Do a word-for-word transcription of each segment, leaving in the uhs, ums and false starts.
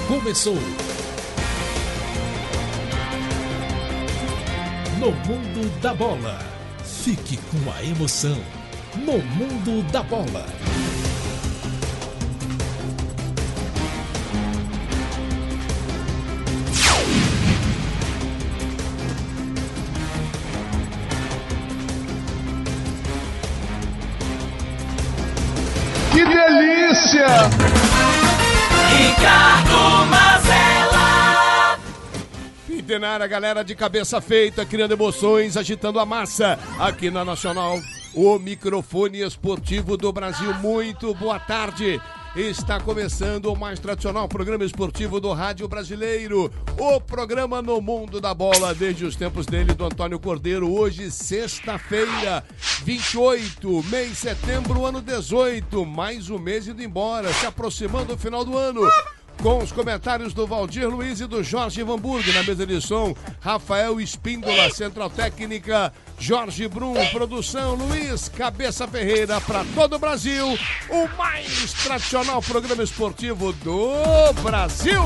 começou. No Mundo da Bola. Fique com a emoção. No Mundo da Bola. Que delícia! Ricardo Mazella. Fintenária, galera de cabeça feita, criando emoções, agitando a massa. Aqui na Nacional, o microfone esportivo do Brasil. Muito boa tarde. Está começando o mais tradicional programa esportivo do rádio brasileiro. O programa No Mundo da Bola, desde os tempos dele, do Antônio Cordeiro. Hoje, sexta-feira, vinte e oito, mês de setembro, ano dezoito. Mais um mês indo embora, se aproximando do final do ano. Com os comentários do Valdir Luiz e do Jorge Vanburg. Na mesa de som, Rafael Espíndola, Central Técnica, Jorge Brum, produção, Luiz Cabeça Ferreira, para todo o Brasil, o mais tradicional programa esportivo do Brasil.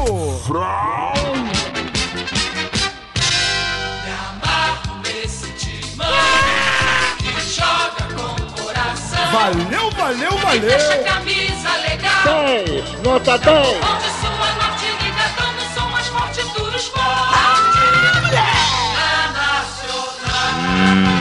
Me amarro nesse timão que joga com o coração. Valeu, valeu, valeu! Deixa a camisa legal. dez, nota dez. Onde sua norte liga, dando o som mais forte do esporte. É nacional.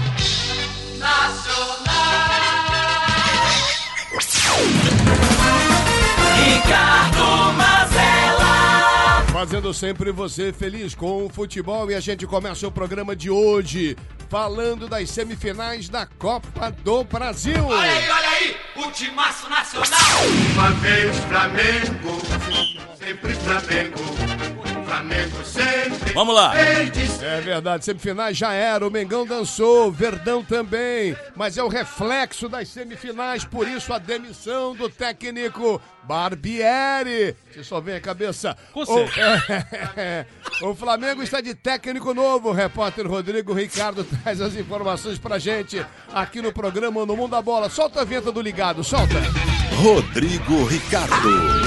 Ricardo Mazella. Fazendo sempre você feliz com o futebol, e a gente começa o programa de hoje falando das semifinais da Copa do Brasil. Olha aí, olha aí, o timaço nacional. Uma vez Flamengo, sempre Flamengo, Flamengo sempre. Vamos lá. É verdade, semifinais já era, o Mengão dançou, o Verdão também, mas é o reflexo das semifinais, por isso a demissão do técnico Barbieri. Você só vem a cabeça. Com o, é, o Flamengo está de técnico novo. O repórter Rodrigo Ricardo traz as informações pra gente aqui no programa No Mundo da Bola. Solta a vinheta do ligado, solta. Rodrigo Ricardo.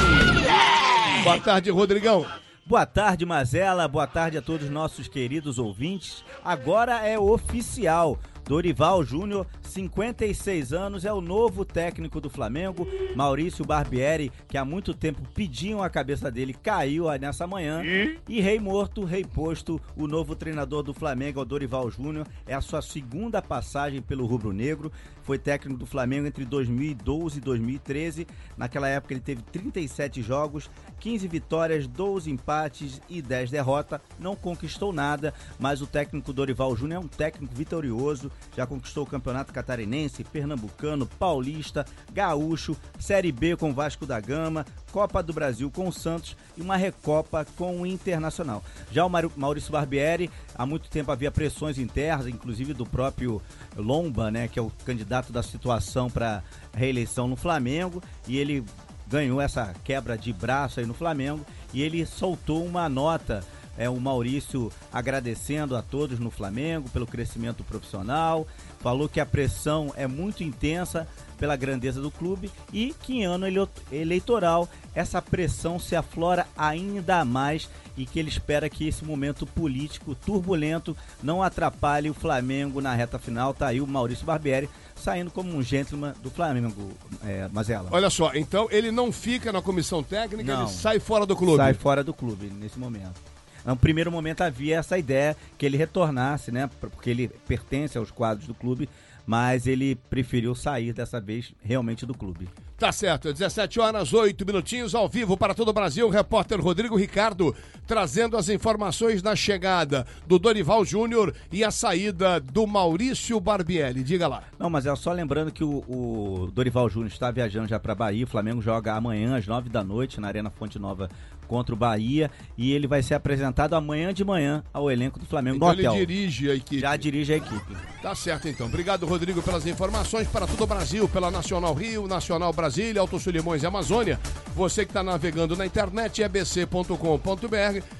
Boa tarde, Rodrigão. Boa tarde, Mazella. Boa tarde a todos os nossos queridos ouvintes. Agora é oficial. Dorival Júnior, cinquenta e seis anos, é o novo técnico do Flamengo. Maurício Barbieri, que há muito tempo pediam a cabeça dele, caiu nessa manhã. E rei morto, rei posto, o novo treinador do Flamengo é o Dorival Júnior. É a sua segunda passagem pelo rubro-negro. Foi técnico do Flamengo entre dois mil e doze e dois mil e treze. Naquela época ele teve trinta e sete jogos, quinze vitórias, doze empates e dez derrotas. Não conquistou nada, mas o técnico Dorival Júnior é um técnico vitorioso. Já conquistou o Campeonato Catarinense, Pernambucano, Paulista, Gaúcho, Série B com o Vasco da Gama, Copa do Brasil com o Santos e uma Recopa com o Internacional. Já o Maurício Barbieri, há muito tempo havia pressões internas, inclusive do próprio Lomba, né, que é o candidato da situação para reeleição no Flamengo, e ele ganhou essa quebra de braço aí no Flamengo e ele soltou uma nota. É o Maurício agradecendo a todos no Flamengo pelo crescimento profissional, falou que a pressão é muito intensa pela grandeza do clube e que em ano eleitoral essa pressão se aflora ainda mais e que ele espera que esse momento político turbulento não atrapalhe o Flamengo na reta final. Tá aí o Maurício Barbieri saindo como um gentleman do Flamengo, é, Mazella. Olha só, então ele não fica na comissão técnica, não, ele sai fora do clube. Sai fora do clube nesse momento. No primeiro momento havia essa ideia que ele retornasse, né? Porque ele pertence aos quadros do clube, mas ele preferiu sair dessa vez realmente do clube. Tá certo, dezessete horas, oito minutinhos, ao vivo para todo o Brasil, o repórter Rodrigo Ricardo trazendo as informações da chegada do Dorival Júnior e a saída do Maurício Barbieri. Diga lá. Não, mas é só lembrando que o, o Dorival Júnior está viajando já para Bahia, o Flamengo joga amanhã às nove da noite na Arena Fonte Nova contra o Bahia e ele vai ser apresentado amanhã de manhã ao elenco do Flamengo então no hotel. Ele dirige a equipe. Já dirige a equipe. Tá certo então. Obrigado, Rodrigo, pelas informações para todo o Brasil, pela Nacional Rio, Nacional Brasília, Alto Sul Limões e Amazônia. Você que está navegando na internet, e b c ponto com ponto b r,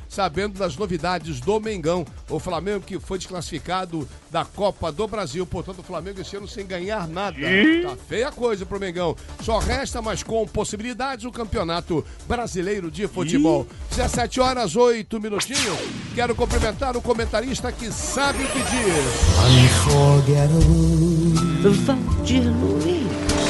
sabendo das novidades do Mengão. O Flamengo que foi desclassificado da Copa do Brasil, portanto o Flamengo esse ano sem ganhar nada. Tá feia a coisa pro Mengão. Só resta, mas com possibilidades, o Campeonato Brasileiro de Futebol. dezessete horas, oito minutinhos. Quero cumprimentar o comentarista que sabe o que diz. Valdir Luiz.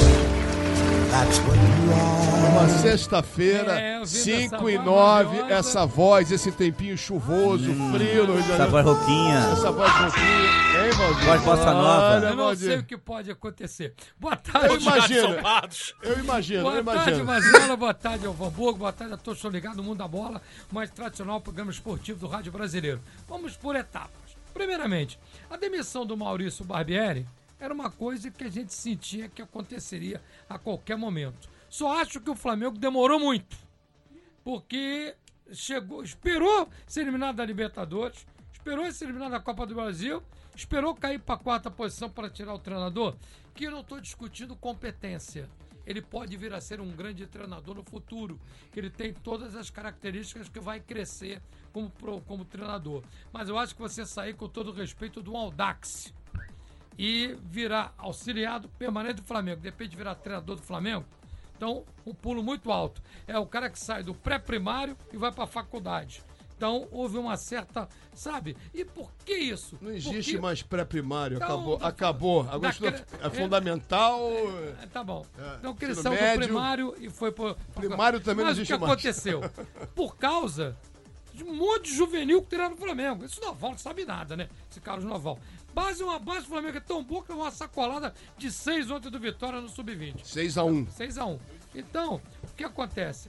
Uma sexta-feira, É, eu vi cinco e essa voz nove, maravilhosa. essa voz, esse tempinho chuvoso, frio. No Rio de Essa Janeiro. voz roquinha. Essa voz roquinha. Hein, Valdir? Voz bossa nova. Olha, Eu não Valdir. sei o que pode acontecer. Boa tarde, Eu imagino. Eu imagino, eu Boa tarde, imagino. Mazela, boa tarde ao Hamburgo, boa tarde a todos que estão ligados no Mundo da Bola, mais tradicional programa esportivo do Rádio Brasileiro. Vamos por etapas. Primeiramente, a demissão do Maurício Barbieri era uma coisa que a gente sentia que aconteceria a qualquer momento. Só acho que o Flamengo demorou muito, porque chegou, esperou ser eliminado da Libertadores, esperou ser eliminado da Copa do Brasil, esperou cair para a quarta posição para tirar o treinador, que eu não estou discutindo competência. Ele pode vir a ser um grande treinador no futuro, que ele tem todas as características que vai crescer como, pro- como treinador. Mas eu acho que você sair com todo o respeito do Audax e virar auxiliado permanente do Flamengo, de repente virar treinador do Flamengo, então um pulo muito alto. É o cara que sai do pré-primário e vai para a faculdade. Então houve uma certa, sabe? E por que isso? Não existe Porque- mais pré-primário, Então, acabou. da- acabou. Agora daquele- isso é fundamental. É, tá bom. É, Então que ele ensino saiu do médio. primário e foi pro... Primário também não Mas existe o que mais. aconteceu? Por causa de um monte de juvenil que tiraram no Flamengo. Esse Noval não sabe nada, né? Esse Carlos Noval. Base uma base do Flamengo é tão boa que levou uma sacolada de seis ontem do Vitória no sub vinte. seis a um. seis a um. Então, o que acontece?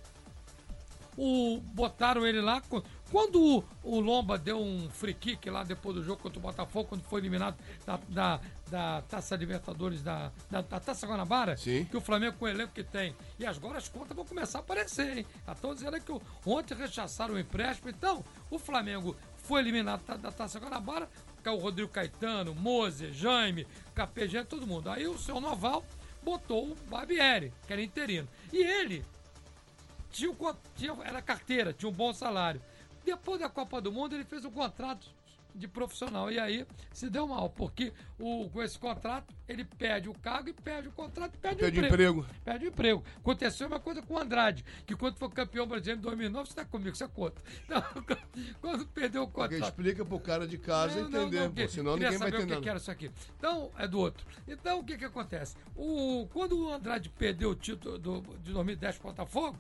O, botaram ele lá. co- Quando o, o Lomba deu um free kick lá depois do jogo contra o Botafogo, quando foi eliminado da, da, da Taça Libertadores, da, da, da Taça Guanabara, Sim. que o Flamengo com o elenco que tem. E agora as contas vão começar a aparecer, hein? Já estão dizendo que o- ontem rechaçaram o empréstimo. Então, o Flamengo foi eliminado da, da Taça Guanabara, que é o Rodrigo Caetano, Moser, Jaime, Capegé, todo mundo. Aí o seu Noval botou o Barbieri, que era interino. E ele tinha, um con- tinha era carteira, tinha um bom salário. Depois da Copa do Mundo, ele fez um contrato de profissional. E aí se deu mal, porque o, com esse contrato, ele perde o cargo e perde o contrato e perde, Perde o o emprego. emprego. Perde o emprego. Aconteceu uma coisa com o Andrade, que quando foi campeão brasileiro em dois mil e nove, você está comigo, você conta. Então, quando perdeu o Porque contrato. explica pro cara de casa Não, não, entender, não, pô, que- senão queria ninguém vai saber o que, entender. que era isso aqui. Então, é do outro. Então, o que que acontece? O, quando o Andrade perdeu o título do, de dois mil e dez pro Botafogo,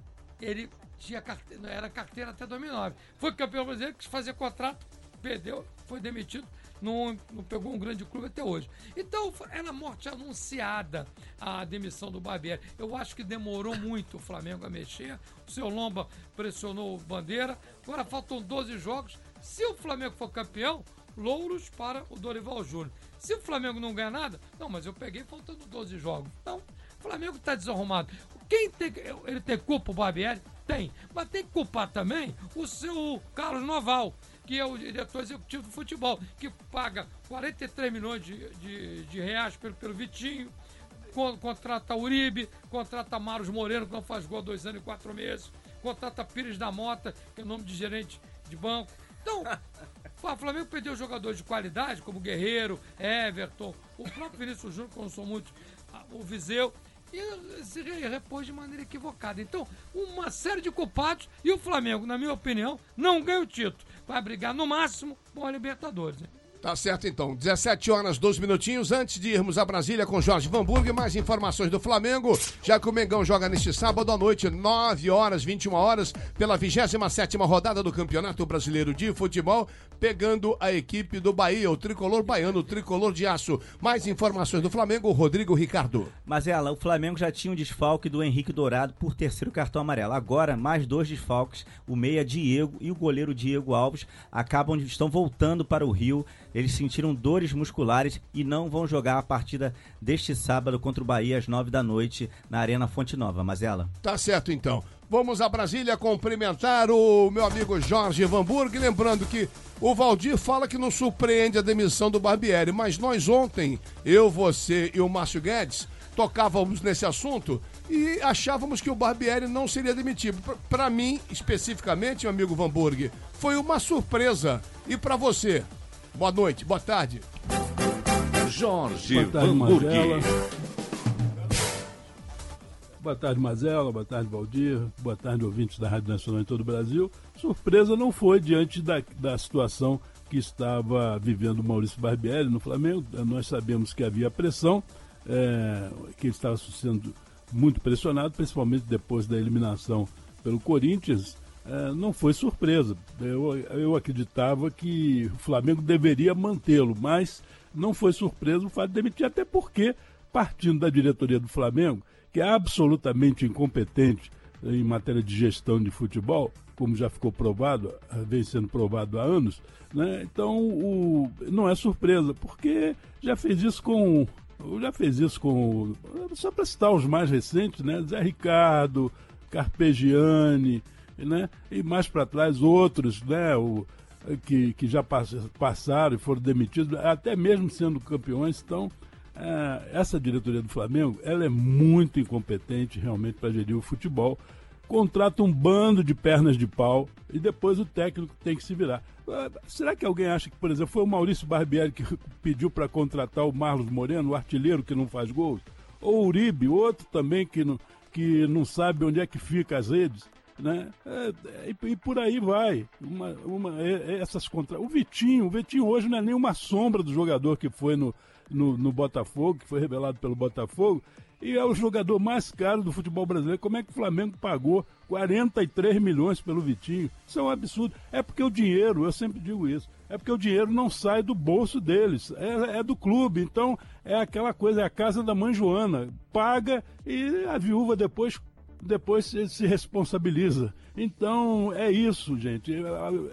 ele tinha carteira, era carteira até dois mil e nove. Foi campeão brasileiro, quis fazer contrato, perdeu, foi demitido, não, não pegou um grande clube até hoje. Então, era morte anunciada a demissão do Barbieri. Eu acho que demorou muito o Flamengo a mexer. O seu Lomba pressionou o Bandeira. Agora faltam doze jogos. Se o Flamengo for campeão, louros para o Dorival Júnior. Se o Flamengo não ganhar nada, não, mas eu peguei faltando doze jogos. Então, o Flamengo está desarrumado. Quem tem, ele tem culpa, o Barbieri? Tem. Mas tem que culpar também o seu Carlos Noval, que é o diretor executivo do futebol, que paga quarenta e três milhões de, de, de reais pelo, pelo Vitinho, con- contrata Uribe, contrata Maros Moreno, que não faz gol há dois anos e quatro meses, contrata Pires da Mota, que é nome de gerente de banco. Então, o Flamengo perdeu jogadores de qualidade, como Guerreiro, Everton, o próprio Vinícius Júnior, que eu não sou muito, ah, o Viseu, e se re- repôs de maneira equivocada. Então, uma série de culpados, e o Flamengo, na minha opinião, não ganha o título. Vai brigar no máximo com a Libertadores. Né? Tá certo então, dezessete horas, doze minutinhos, antes de irmos a Brasília com Jorge Vanburg, mais informações do Flamengo, já que o Mengão joga neste sábado à noite, nove horas, vinte e uma horas, pela vigésima sétima rodada do Campeonato Brasileiro de Futebol, pegando a equipe do Bahia, o tricolor baiano, o tricolor de aço. Mais informações do Flamengo, Rodrigo Ricardo. Mas ela, o Flamengo já tinha um desfalque do Henrique Dourado por terceiro cartão amarelo. Agora, mais dois desfalques, o meia Diego e o goleiro Diego Alves, acabam estão voltando para o Rio. Eles sentiram dores musculares e não vão jogar a partida deste sábado contra o Bahia às nove da noite na Arena Fonte Nova. Mas ela... Tá certo então. Vamos a Brasília cumprimentar o meu amigo Jorge Vanburg, lembrando que o Valdir fala que não surpreende a demissão do Barbieri, mas nós ontem, eu, você e o Márcio Guedes, tocávamos nesse assunto e achávamos que o Barbieri não seria demitido. Para mim, especificamente, meu amigo Van Burg, foi uma surpresa. E para você? Boa noite, boa tarde. Jorge Boa tarde, Van Burg. Mazella. Boa tarde, Mazella. Boa tarde, Valdir. Boa tarde, ouvintes da Rádio Nacional em todo o Brasil. Surpresa não foi diante da, da situação que estava vivendo o Maurício Barbieri no Flamengo. Nós sabemos que havia pressão, é, que ele estava sendo muito pressionado, principalmente depois da eliminação pelo Corinthians. É, não foi surpresa. Eu, eu acreditava que o Flamengo deveria mantê-lo, mas não foi surpresa o fato de demitir, até porque, partindo da diretoria do Flamengo, que é absolutamente incompetente em matéria de gestão de futebol, como já ficou provado, vem sendo provado há anos, né? Então o, não é surpresa, porque já fez isso com, já fez isso com, só para citar os mais recentes, né? Zé Ricardo, Carpegiani, né? E mais para trás outros, né? O, que, que já passaram e foram demitidos, até mesmo sendo campeões. Então, é, essa diretoria do Flamengo, ela é muito incompetente realmente para gerir o futebol. Contrata um bando de pernas de pau e depois o técnico tem que se virar. Será que alguém acha que, por exemplo, foi o Maurício Barbieri que pediu para contratar o Marlos Moreno, o artilheiro que não faz gols? Ou o Uribe, outro também que não, que não sabe onde é que fica as redes? Né? É, e, e por aí vai. Uma, uma, é, essas contra... O Vitinho, o Vitinho hoje não é nem uma sombra do jogador que foi no, no, no Botafogo, que foi revelado pelo Botafogo, e é o jogador mais caro do futebol brasileiro. Como é que o Flamengo pagou quarenta e três milhões pelo Vitinho? Isso é um absurdo. É porque o dinheiro, eu sempre digo isso, é porque o dinheiro não sai do bolso deles, é, é do clube. Então é aquela coisa, é a casa da mãe Joana, paga e a viúva depois depois se, se responsabiliza. Então é isso, gente. É,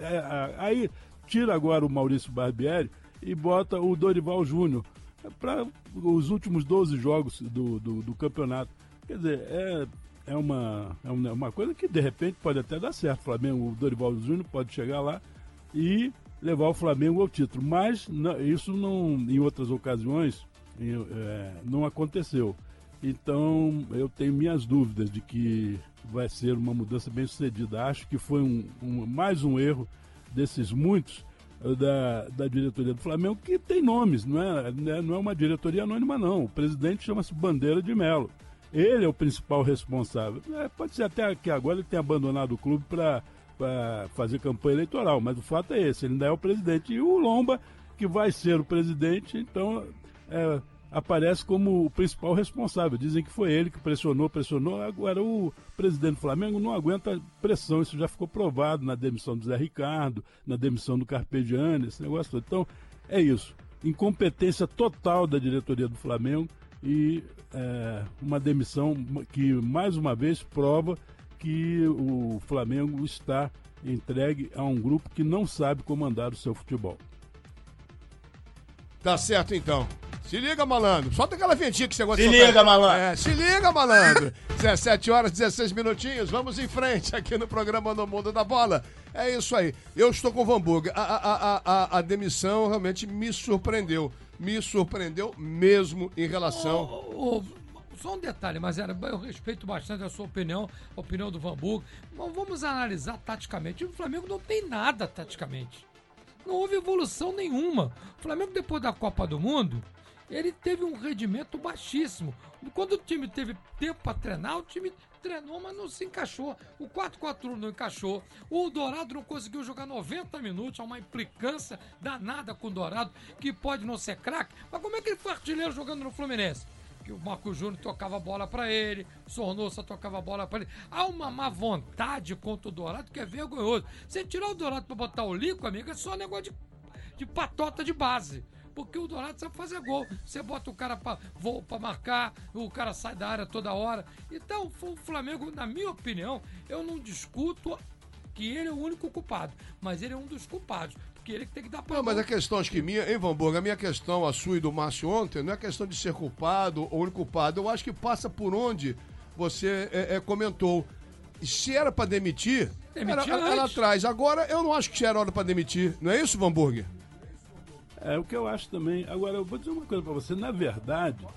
é, aí tira agora o Maurício Barbieri e bota o Dorival Júnior para os últimos doze jogos do, do, do campeonato. Quer dizer, é, é, uma, é uma coisa que de repente pode até dar certo. O Flamengo, o Dorival Júnior pode chegar lá e levar o Flamengo ao título. Mas não, isso não, em outras ocasiões é, não aconteceu. Então, eu tenho minhas dúvidas de que vai ser uma mudança bem sucedida. Acho que foi um, um, mais um erro desses muitos da, da diretoria do Flamengo, que tem nomes, não é, não é uma diretoria anônima, não. O presidente chama-se Bandeira de Melo. Ele é o principal responsável. É, pode ser até que agora ele tenha abandonado o clube para fazer campanha eleitoral, mas o fato é esse, ele ainda é o presidente. E o Lomba, que vai ser o presidente, então... É, aparece como o principal responsável. Dizem que foi ele que pressionou, pressionou. Agora o presidente do Flamengo não aguenta pressão. Isso já ficou provado na demissão do Zé Ricardo, na demissão do Carpegiani, esse negócio todo. Então, é isso. Incompetência total da diretoria do Flamengo e é, uma demissão que, mais uma vez, prova que o Flamengo está entregue a um grupo que não sabe comandar o seu futebol. Tá certo, então. Se liga, malandro. Solta aquela ventinha que você gosta de soltar. Se liga, malandro. É, se liga, malandro. dezessete horas, dezesseis minutinhos. Vamos em frente aqui no programa No Mundo da Bola. É isso aí. Eu estou com o Van Burg. A, a, a, a demissão realmente me surpreendeu. Me surpreendeu mesmo em relação... Oh, oh, só um detalhe, mas era, eu respeito bastante a sua opinião, a opinião do Van Burg. Mas vamos analisar taticamente. O Flamengo não tem nada taticamente. Não houve evolução nenhuma. O Flamengo, depois da Copa do Mundo, ele teve um rendimento baixíssimo. Quando o time teve tempo para treinar, o time treinou, mas não se encaixou. O quatro quatro um não encaixou. O Dourado não conseguiu jogar noventa minutos. Há uma implicância danada com o Dourado, que pode não ser craque. Mas como é que ele foi artilheiro jogando no Fluminense? Que o Marco Júnior tocava a bola para ele, o Sornosa tocava a bola para ele. Há uma má vontade contra o Dourado que é vergonhoso. Você tirar o Dourado para botar o Lico, amigo, é só negócio de, de patota de base. Porque o Dourado sabe fazer gol. Você bota o cara para para marcar, o cara sai da área toda hora. Então, o Flamengo, na minha opinião, eu não discuto que ele é o único culpado, mas ele é um dos culpados. Porque ele tem que dar pra... Não, mas a questão, acho que minha, hein, Van Burg, a minha questão, a sua e do Márcio ontem, não é questão de ser culpado ou inculpado. Eu acho que passa por onde você é, é, comentou. Se era pra demitir, demitir era, era atrás. Agora, eu não acho que era hora pra demitir. Não é isso, Van Burg? É o que eu acho também. Agora, eu vou dizer uma coisa pra você. Na verdade,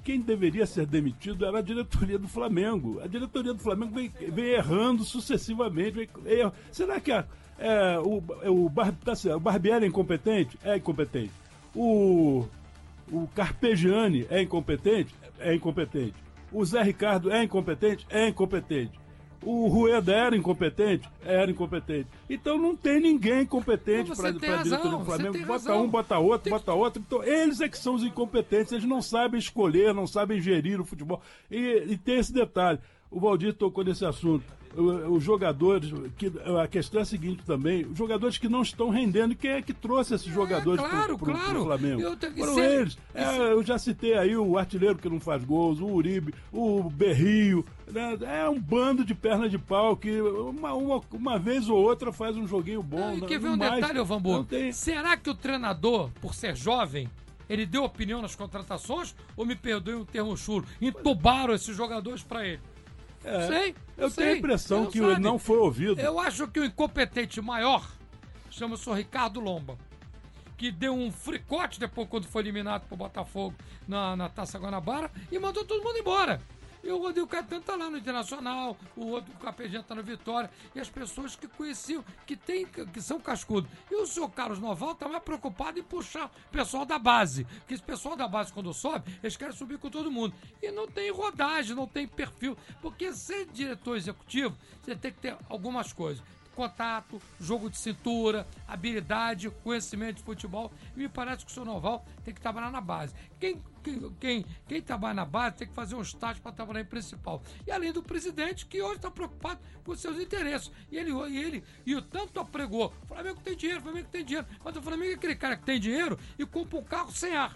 quem deveria ser demitido era a diretoria do Flamengo. A diretoria do Flamengo vem, vem errando sucessivamente. Vem, erra. Será que a, é, o, o, Bar, tá certo, o Barbieri é incompetente? É incompetente. O, o Carpegiani é incompetente? É incompetente. O Zé Ricardo é incompetente? É incompetente. O Rueda era incompetente? Era incompetente. Então não tem ninguém competente para a diretoria do Flamengo. Bota razão. um, bota outro, tem... bota outro. Então eles é que são os incompetentes. Eles não sabem escolher, não sabem gerir o futebol. E, e tem esse detalhe. O Valdir tocou nesse assunto. Os jogadores, que, a questão é a seguinte também, os jogadores que não estão rendendo, quem é que trouxe esses jogadores é, claro, para o claro. Flamengo? Eu, te, Foram ser, eles. É, eu já citei aí o artilheiro que não faz gols, o Uribe, o Berrio, né? É um bando de perna de pau que uma, uma, uma vez ou outra faz um joguinho bom. E não, quer ver não um mais, detalhe, Vambu? tem... Será que o treinador, por ser jovem, ele deu opinião nas contratações ou, me perdoe um termo chulo, entubaram esses jogadores para ele? É, sei, eu sei, tenho a impressão não que sabe. não foi ouvido. Eu acho que o incompetente maior chama-se o Ricardo Lomba, que deu um fricote depois quando foi eliminado pro Botafogo na, na Taça Guanabara e mandou todo mundo embora. E o Rodrigo Caetano tá lá no Internacional, o outro o Capejão tá no Vitória, e as pessoas que conheciam, que, tem, que são cascudos. E o senhor Carlos Noval tá mais preocupado em puxar o pessoal da base, porque esse pessoal da base, quando sobe, eles querem subir com todo mundo. E não tem rodagem, não tem perfil, porque ser diretor executivo, você tem que ter algumas coisas. Contato, jogo de cintura, habilidade, conhecimento de futebol. E me parece que o senhor Noval tem que trabalhar na base. Quem, quem, quem, quem trabalha na base tem que fazer um estágio para trabalhar em principal. E além do presidente, que hoje está preocupado com os seus interesses. E ele, e ele e o tanto apregou. O Flamengo tem dinheiro, o Flamengo tem dinheiro. Mas o Flamengo é aquele cara que tem dinheiro e compra um carro sem ar.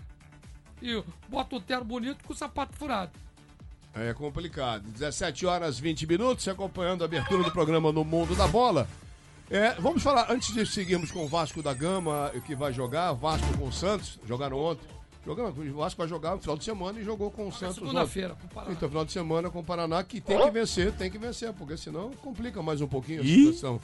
E bota um terno bonito com o sapato furado. É complicado. dezessete horas e vinte minutos, acompanhando a abertura do programa No Mundo da Bola. É, vamos falar, antes de seguirmos com o Vasco da Gama, que vai jogar, Vasco com o Santos, jogaram ontem. Jogando, o Vasco vai jogar no final de semana e jogou com o Santos. Segunda-feira, com o Paraná. Então, final de semana com o Paraná, que tem que vencer, tem que vencer, porque senão complica mais um pouquinho a Ih? situação.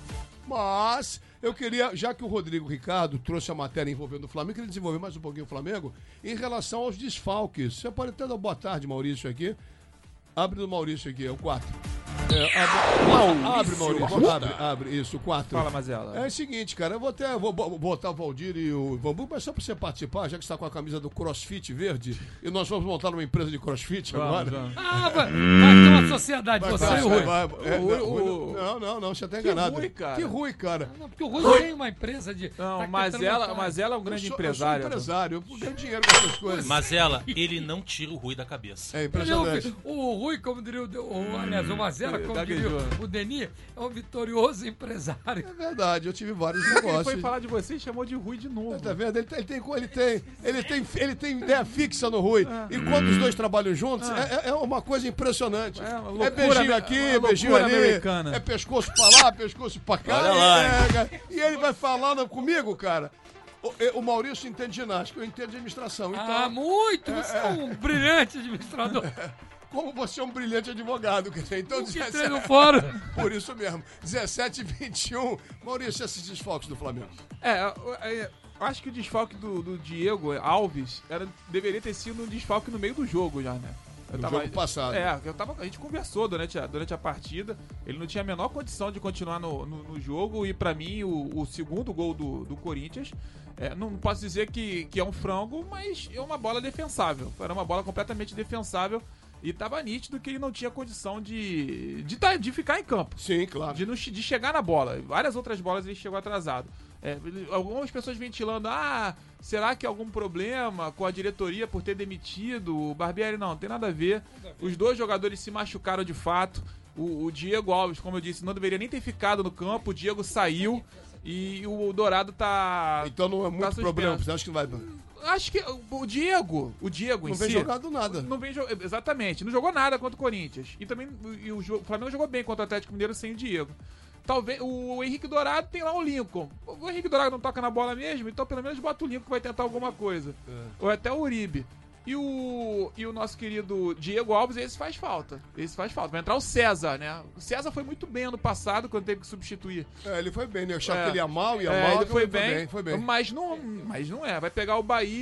Mas eu queria, já que o Rodrigo Ricardo trouxe a matéria envolvendo o Flamengo, eu queria desenvolver mais um pouquinho o Flamengo em relação aos desfalques. Você pode até dar boa tarde, Maurício, aqui. Abre do Maurício aqui, é o quatro. É, abre, Maurício, abre, Maurício. Abre, abre, isso, quatro. Fala, Mazela. É o seguinte, cara, eu vou até vou, vou botar o Valdir e o Vambu, mas só pra você participar, já que você tá com a camisa do CrossFit verde, e nós vamos montar uma empresa de CrossFit Vamos, agora. vamos. Ah, vai, vai ter uma sociedade, Vai, você vai, e o Rui. vai, vai. É, O- não, o- não, não, não, você tá Que enganado. ruim, cara. Que ruim, cara. Não, porque o Rui tem uma empresa de... Não, tá mas tentando ela, montar- mas ela é um Eu grande sou- empresário. Eu sou empresário, eu ganho dinheiro com essas coisas. Mas ela, ele não tira o Rui da cabeça. É Ele é impressionante. um- o Rui, como diria o, o, aliás, o Mazela, como diria Gaguejou. o, o Denis, é um vitorioso empresário. É verdade, eu tive vários Ele negócios. foi falar de você e chamou de Rui de novo. Tá vendo? Ele tem, ele tem, ele tem, ele tem, ele tem ideia fixa no Rui. E quando os dois trabalham juntos, é, é uma coisa impressionante. É É, uma loucura beijinho ame- aqui, uma beijinho loucura ali. americana. É pescoço pra lá, pescoço pra cá. Olha lá, e, é, e ele vai falando comigo, cara. O, o Maurício entende ginástica, eu entendo de administração. Então, Ah, muito! Você é um brilhante administrador. como você é um brilhante advogado, quer dizer, então O que dezessete treina no fórum. por isso mesmo. dezessete e vinte e um. Maurício, esses desfalques do Flamengo. É, eu, eu- eu acho que o desfalque do, do Diego Alves era, deveria ter sido um desfalque no meio do jogo já, né? Eu No jogo passado. É, eu tava, a gente conversou durante a, durante a partida. Ele não tinha a menor condição de continuar no, no, no jogo. E pra mim, o, o segundo gol do, do Corinthians, é, não posso dizer que, que é um frango, mas é uma bola defensável. Era uma bola completamente defensável. E tava nítido que ele não tinha condição de, de, tá, de ficar em campo. Sim, claro. De, não, de chegar na bola. Várias outras bolas ele chegou atrasado. É, ele- algumas pessoas ventilando, ah, será que há algum problema com a diretoria por ter demitido o Barbieri? Não, não tem nada a ver. Os dois jogadores se machucaram de fato. O, o Diego Alves, como eu disse, não deveria nem ter ficado no campo. O Diego saiu e o Dourado tá... Então não é muito suspenso. problema, você acha que vai... Acho que o Diego, o Diego Não em vem si... jogado nada. Não vem jo- Exatamente, não jogou nada contra o Corinthians. E também e o, jo- o Flamengo jogou bem contra o Atlético Mineiro sem o Diego. Talvez o Henrique Dourado tem lá o Lincoln. O Henrique Dourado não toca na bola mesmo, então pelo menos bota o Lincoln que vai tentar alguma coisa. Ou até o Uribe. E o, e o nosso querido Diego Alves, esse faz falta. Esse faz falta. Vai entrar o César, né? O César foi muito bem ano passado, quando teve que substituir. É, ele foi bem, né? Eu achava É. que ele ia mal, ia É, mal. ele foi foi bem, foi bem. Mas não, mas não é. Vai pegar o Bahia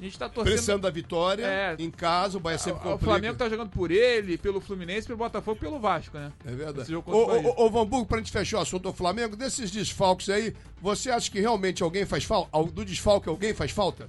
A gente tá torcendo... Pressão da vitória, É. em casa, o Bahia sempre O complica. Flamengo tá jogando por ele, pelo Fluminense, pelo Botafogo e pelo Vasco, né? É verdade. Esse jogo Ô, contra o Bahia. ô, ô, Vamburgo, pra gente fechar o assunto do Flamengo, desses desfalques aí, você acha que realmente alguém faz falta? Do desfalque alguém faz falta?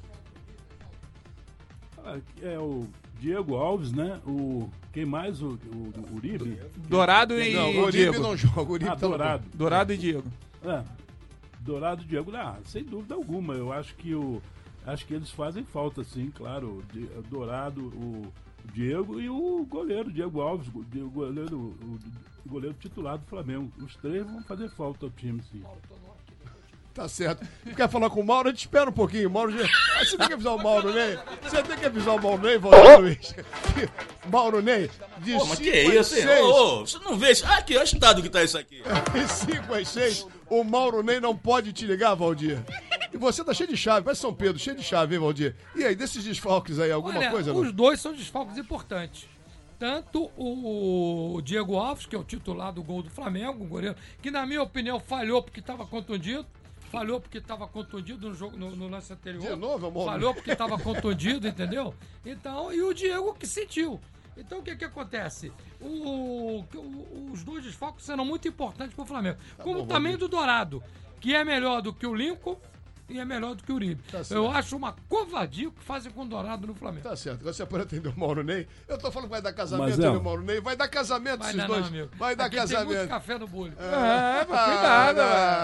Ah, É o Diego Alves, né? O, quem mais? O, o, o Uribe? Dourado e Não, o Uribe Diego. não joga, o Uribe Ah, tá no Dourado. Dourado e Diego. É, Dourado e Diego, ah, sem dúvida alguma. Eu acho que o acho que eles fazem falta, sim, claro. O Di- o Dourado, o Diego e o goleiro, Diego Alves, o Di- o goleiro, o, o goleiro titular do Flamengo. Os três vão fazer falta ao time, sim. Tá certo. Quer falar com o Mauro? A gente espera um pouquinho. Mauro, já... Ah, você tem que avisar o Mauro Ney. Você tem que avisar o Mauro Ney, Valdir Luiz. Mauro Ney, de Pô, mas que cinco às isso, hein? seis. Ô, ô, você não vê isso? Ah, aqui, olha o estado que tá isso aqui. De cinco às seis, o Mauro Ney não pode te ligar, Valdir. E você tá cheio de chave, vai São Pedro, cheio de chave, hein, Valdir? E aí, desses desfalques aí, alguma Olha, coisa? Não? os dois são desfalques importantes. Tanto o Diego Alves, que é o titular do gol do Flamengo, um goleiro, que na minha opinião falhou porque estava contundido. Falhou porque estava contundido no jogo no, no lance anterior. De novo, amor? Falhou porque estava contundido, entendeu? Então, e o Diego que sentiu. Então o que que acontece? O, o- os dois desfalques serão muito importantes para o Flamengo. Como bom, também Valdir. do Dourado, que é melhor do que o Lincoln e é melhor do que o Uribe. Tá certo. Eu acho uma covardia o que fazem com o Dourado no Flamengo. Tá certo, agora você pode atender o Mauro Ney. Eu tô falando que vai dar casamento, Mas, é, ele, o Mauro Ney. Vai dar casamento Vai esses dar dois. não, amigo. Vai dar Aqui tem muito casamento. café no bulho. É, mas Ah, cuidado.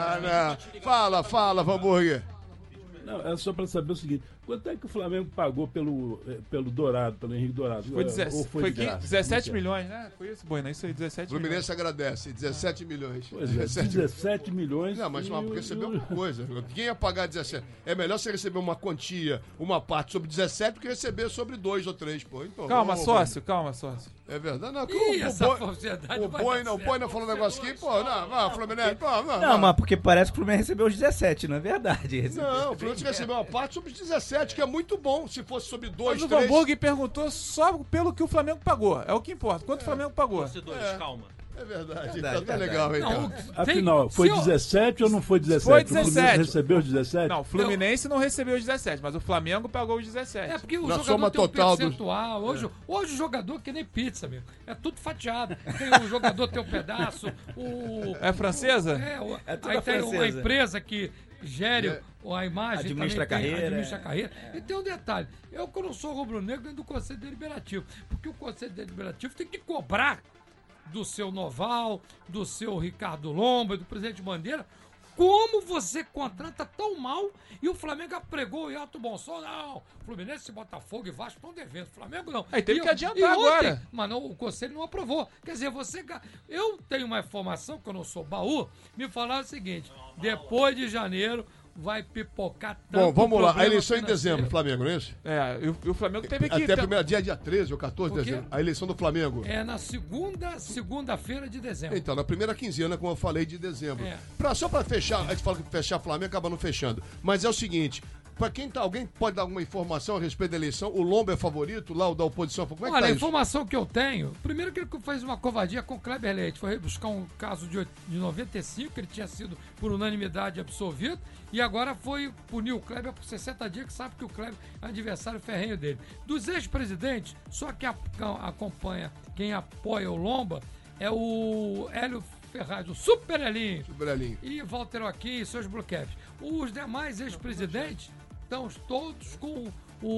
não, não. Fala, fala, Vamburger. Não, é só para saber o seguinte: quanto é que o Flamengo pagou pelo, eh, pelo Dourado, pelo Henrique Dourado? Foi, Ou dezessete, foi foi de quinze, graça? dezessete Não sei. milhões, né? Foi isso, Boina? Isso aí, dezessete O milhões. Fluminense agradece, dezessete milhões. Pois é, dezessete milhões. Não, mas e não, o- recebeu e o- alguma coisa. Quem ia pagar dezessete? É melhor você receber uma quantia, uma parte sobre dezessete do que receber sobre dois ou três, pô. Então, Calma, ô, sócio, calma, sócio. É verdade? Não, que Ih, o, o, essa Boi- sociedade o vai Boi dar não, o certo. Boi não falou um negócio aqui, pô, não, não, Fluminense, pô, não, Não, não. mas porque parece que o Fluminense recebeu os dezessete, não é verdade? Recebeu- Não, o Fluminense recebeu uma parte sobre os dezessete, que é muito bom. Se fosse sobre dois, Mas o três... Van Burg perguntou só pelo que o Flamengo pagou. É o que importa. Quanto o Flamengo pagou? Torcedores, É. calma. É verdade, Verdade, tá, tá verdade. legal, hein, Não, cara. o- Afinal, tem- foi se eu- dezessete ou não foi dezessete? Foi O Fluminense dezessete. recebeu os dezessete? Não, o Fluminense não recebeu os dezessete, mas o Flamengo pagou os dezessete. É porque o Na jogador soma tem um total dos- percentual. Hoje, hoje o jogador é que nem pizza, meu. É tudo fatiado. Tem, o jogador tem um pedaço. O, É francesa? É, o, É tudo aí a tem uma francesa. empresa que gere É. a imagem, Administra também tem- a carreira, administra é. a carreira. E tem um detalhe: eu, que eu não sou rubro-negro, dentro do Conselho Deliberativo. Porque o Conselho Deliberativo tem que cobrar do seu Noval, do seu Ricardo Lomba, do presidente Bandeira. Como você contrata tão mal e o Flamengo apregou e alto bom som? Não, Fluminense, Botafogo e Vasco estão devendo. Flamengo não. Aí teve E- que adiantar e ontem, agora. Mas não, o conselho não aprovou. Quer dizer, você. ga- Eu tenho uma informação, que eu não sou baú, me falaram o seguinte: depois de janeiro vai pipocar tanto. Bom, vamos lá. A problema eleição em financeiro. dezembro, Flamengo, não é isso? É, e o, e o Flamengo teve que... Até primeiro dia, dia treze ou quatorze de O quê? dezembro. A eleição do Flamengo. É na segunda, segunda-feira de dezembro. Então, na primeira quinzena, como eu falei, de dezembro. É. Pra, só pra fechar, a gente fala que fechar Flamengo acaba não fechando. Mas é o seguinte, pra quem tá, alguém pode dar alguma informação a respeito da eleição? O Lomba é favorito, lá o da oposição? Como é que Olha, tá a isso? informação que eu tenho, primeiro que ele fez uma covardia com o Kleber Leite, foi buscar um caso de, oit- de noventa e cinco, que ele tinha sido por unanimidade absolvido, e agora foi punir o Kleber por sessenta dias, que sabe que o Kleber é adversário ferrenho dele. Dos ex-presidentes, só que a- acompanha, quem apoia o Lomba é o Hélio Ferraz, o Super Elinho, Brelinho. e Walter Joaquim e seus Blue Caps. Os demais ex-presidentes estão todos com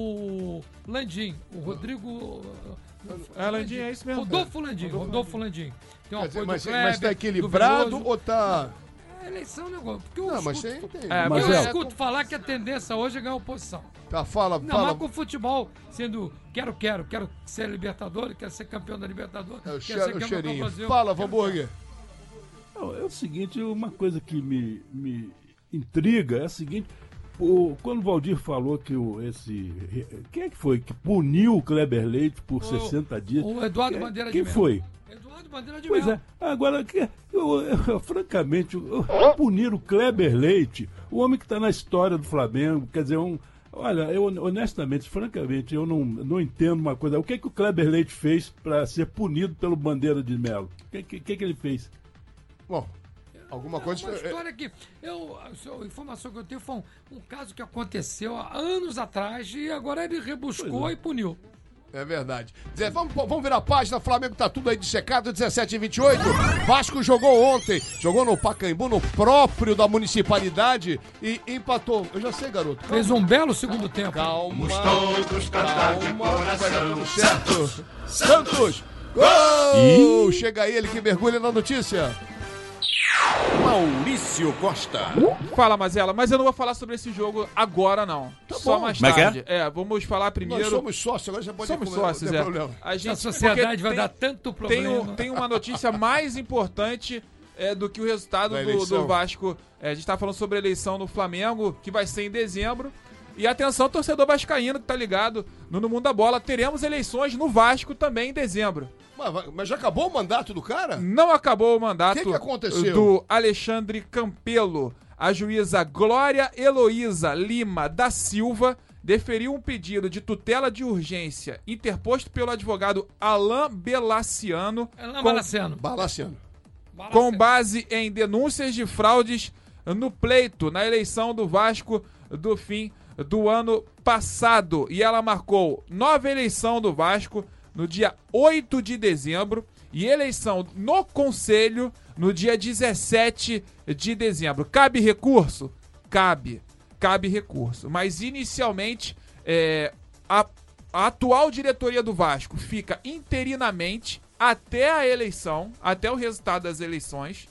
o Landim, o Rodrigo... É, Landim, é isso mesmo. Rodolfo Landim, Rodolfo Landim. Tem um Quer dizer, apoio mas, do mas tá Kleber, equilibrado do Veloso. ou tá... É eleição, negócio. Porque eu Não, mas escuto, tem... tem. É, eu mas é- escuto falar que a tendência hoje é ganhar oposição. Tá, fala, Não, fala. mas com o futebol sendo quero, quero, quero ser Libertadores, quero ser campeão da Libertadores, É o, quero cheiro, ser o campeão cheirinho. do Brasil. Fala, quero- Vamburger. Não, é o seguinte, uma coisa que me, me intriga é a seguinte, o, quando o Valdir falou que o, esse... Quem é que foi que puniu o Kleber Leite por O- sessenta dias? o Eduardo Quem- Bandeira de Quem Mello. foi? Eduardo Bandeira de Pois Mello. é, agora, que- eu, eu, francamente, eu- punir o Kleber Leite, o homem que está na história do Flamengo, quer dizer, um... Olha, eu honestamente, francamente, eu não, não entendo uma coisa. O que, que o Kleber Leite fez para ser punido pelo Bandeira de Mello? O que, que, que, que ele fez? Bom, Alguma Não, coisa... uma história que... Eu, a informação que eu tenho foi um, um caso que aconteceu há anos atrás e agora ele rebuscou e puniu. É verdade. Zé, vamos, vamos virar a página. Flamengo tá tudo aí dissecado, dezessete e vinte e oito. Vasco jogou ontem, jogou no Pacaembu, no próprio da municipalidade e empatou. Eu já sei, garoto. Calma. Fez um belo segundo tempo. Calma. Todos cantar de coração. Certo. Santos. Gol! Ih. Chega ele que mergulha na notícia. Maurício Costa. Fala, Mazela, mas eu não vou falar sobre esse jogo agora, não. Tá Só bom. mais Como é que é? tarde. É, vamos falar primeiro... Nós somos sócios, agora já pode Somos comer, sócios, não é. tem problema. A, gente, A sociedade vai tem, dar tanto tem, problema. um, tem uma notícia mais importante é, do que o resultado Da do, eleição. do Vasco. É, a gente tá falando sobre a eleição no Flamengo, que vai ser em dezembro. E atenção, torcedor vascaíno que tá ligado no, no Mundo da Bola, teremos eleições no Vasco também em dezembro. Mas, mas já acabou o mandato do cara? Não acabou o mandato Que que aconteceu? do Alexandre Campelo. A juíza Glória Heloísa Lima da Silva deferiu um pedido de tutela de urgência interposto pelo advogado Alain Belaciano, Alain com, Balaciano. Balaciano. com base em denúncias de fraudes no pleito na eleição do Vasco do fim do ano passado. E ela marcou nova eleição do Vasco no dia oito de dezembro e eleição no Conselho no dia dezessete de dezembro. Cabe recurso? Cabe. Cabe recurso. Mas inicialmente é, a, a atual diretoria do Vasco fica interinamente até a eleição, até o resultado das eleições.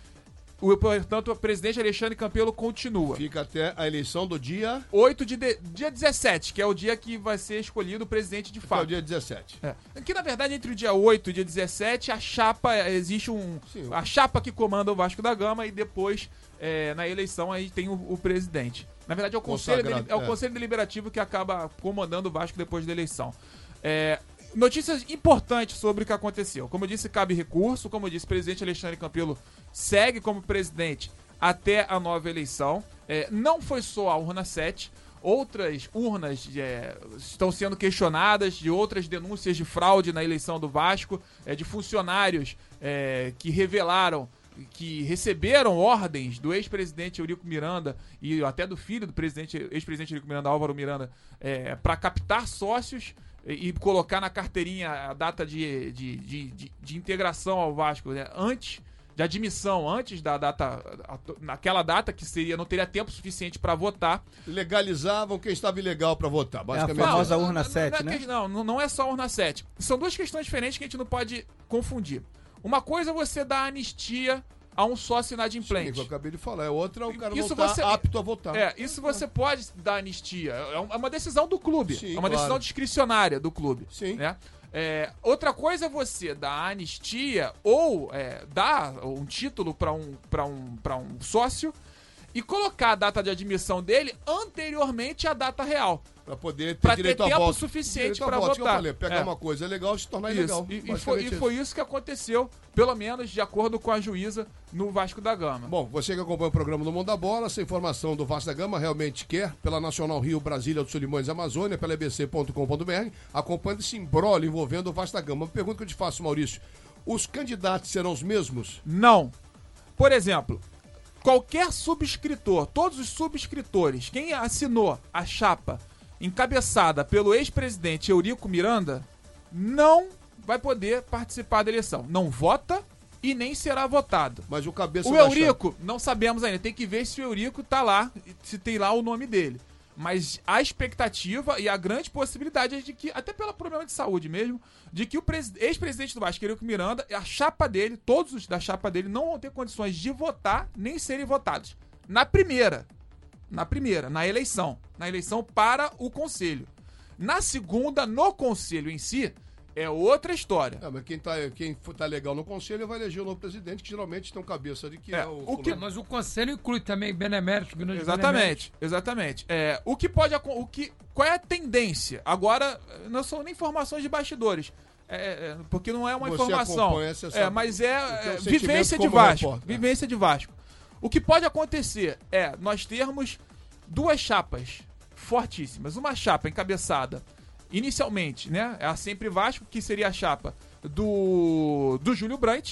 O, portanto, o presidente Alexandre Campelo continua. Fica até a eleição do dia... oito de, de dia dezessete, que é o dia que vai ser escolhido o presidente de fato. É o dia dezessete. É. Que, na verdade, entre o dia oito e o dia dezessete, a chapa, existe um... Sim. A chapa que comanda o Vasco da Gama e depois, é, na eleição, aí tem o, o presidente. Na verdade, é o, conselho, Consagrado, deli- é o é. Conselho Deliberativo que acaba comandando o Vasco depois da eleição. É... Notícias importantes sobre o que aconteceu. Como eu disse, cabe recurso. Como eu disse, o presidente Alexandre Campelo segue como presidente até a nova eleição. É, não foi só a urna sete. Outras urnas é, estão sendo questionadas de outras denúncias de fraude na eleição do Vasco, é, de funcionários é, que revelaram que receberam ordens do ex-presidente Eurico Miranda e até do filho do presidente, ex-presidente Eurico Miranda, Álvaro Miranda, é, para captar sócios e colocar na carteirinha a data de, de, de, de, de integração ao Vasco, né? Antes de admissão, antes da data, naquela data que seria, não teria tempo suficiente para votar. Legalizavam quem estava ilegal para votar, basicamente. É a famosa urna não, sete, não, né? Não, não, não é só a urna sete. São duas questões diferentes que a gente não pode confundir. Uma coisa é você dar anistia a um sócio inadimplente. Sim, que eu acabei de falar. É outra, o cara Isso não tá você- apto a votar. É, isso você pode dar anistia. É um- é uma decisão do clube. Sim, é uma claro. decisão discricionária do clube. Sim. Né? É, outra coisa é você dar anistia ou é, dar um título para um, pra um, pra um sócio e colocar a data de admissão dele anteriormente à data real. Pra poder ter Pra ter direito a tempo voto. suficiente Direito a pra voto, que eu votar. falei, pegar É. uma coisa legal e se tornar Isso. ilegal. E, e foi, Basicamente e foi isso que aconteceu, pelo menos de acordo com a juíza no Vasco da Gama. Bom, você que acompanha o programa do Mundo da Bola, essa informação do Vasco da Gama realmente quer, pela Nacional Rio, Brasília, do Solimões, Amazônia, pela e b c ponto com ponto b r, acompanha esse imbróglio envolvendo o Vasco da Gama. Uma pergunta que eu te faço, Maurício, os candidatos serão os mesmos? Não. Por exemplo, qualquer subscritor, todos os subscritores, quem assinou a chapa encabeçada pelo ex-presidente Eurico Miranda, não vai poder participar da eleição. Não vota e nem será votado. Mas o cabeça O da Eurico, não sabemos ainda. Tem que ver se o Eurico tá lá, se tem lá o nome dele. Mas a expectativa e a grande possibilidade é de que, até pelo problema de saúde mesmo, de que o pres- ex-presidente do Vasco, Eurico Miranda, a chapa dele, todos os da chapa dele, não vão ter condições de votar nem serem votados. Na primeira. Na primeira, na eleição. Na eleição para o conselho. Na segunda, no conselho em si, é outra história. É, mas quem tá, quem for- tá legal no conselho vai eleger o novo presidente, que geralmente tem um cabeça de que é, É, o... o que- fulano. Mas o conselho inclui também beneméritos, grandes Exatamente, exatamente. É, o que pode acon- o que qual é a tendência? Agora, não são nem informações de bastidores. É, é, porque não é uma Você informação. acompanha, você É, sabe mas o é, teu é sentimento vivência de como Vasco. repórter. Vivência de Vasco. O que pode acontecer é nós termos duas chapas fortíssimas. Uma chapa encabeçada inicialmente, né? É a Sempre Vasco, que seria a chapa do, do Júlio Brandt.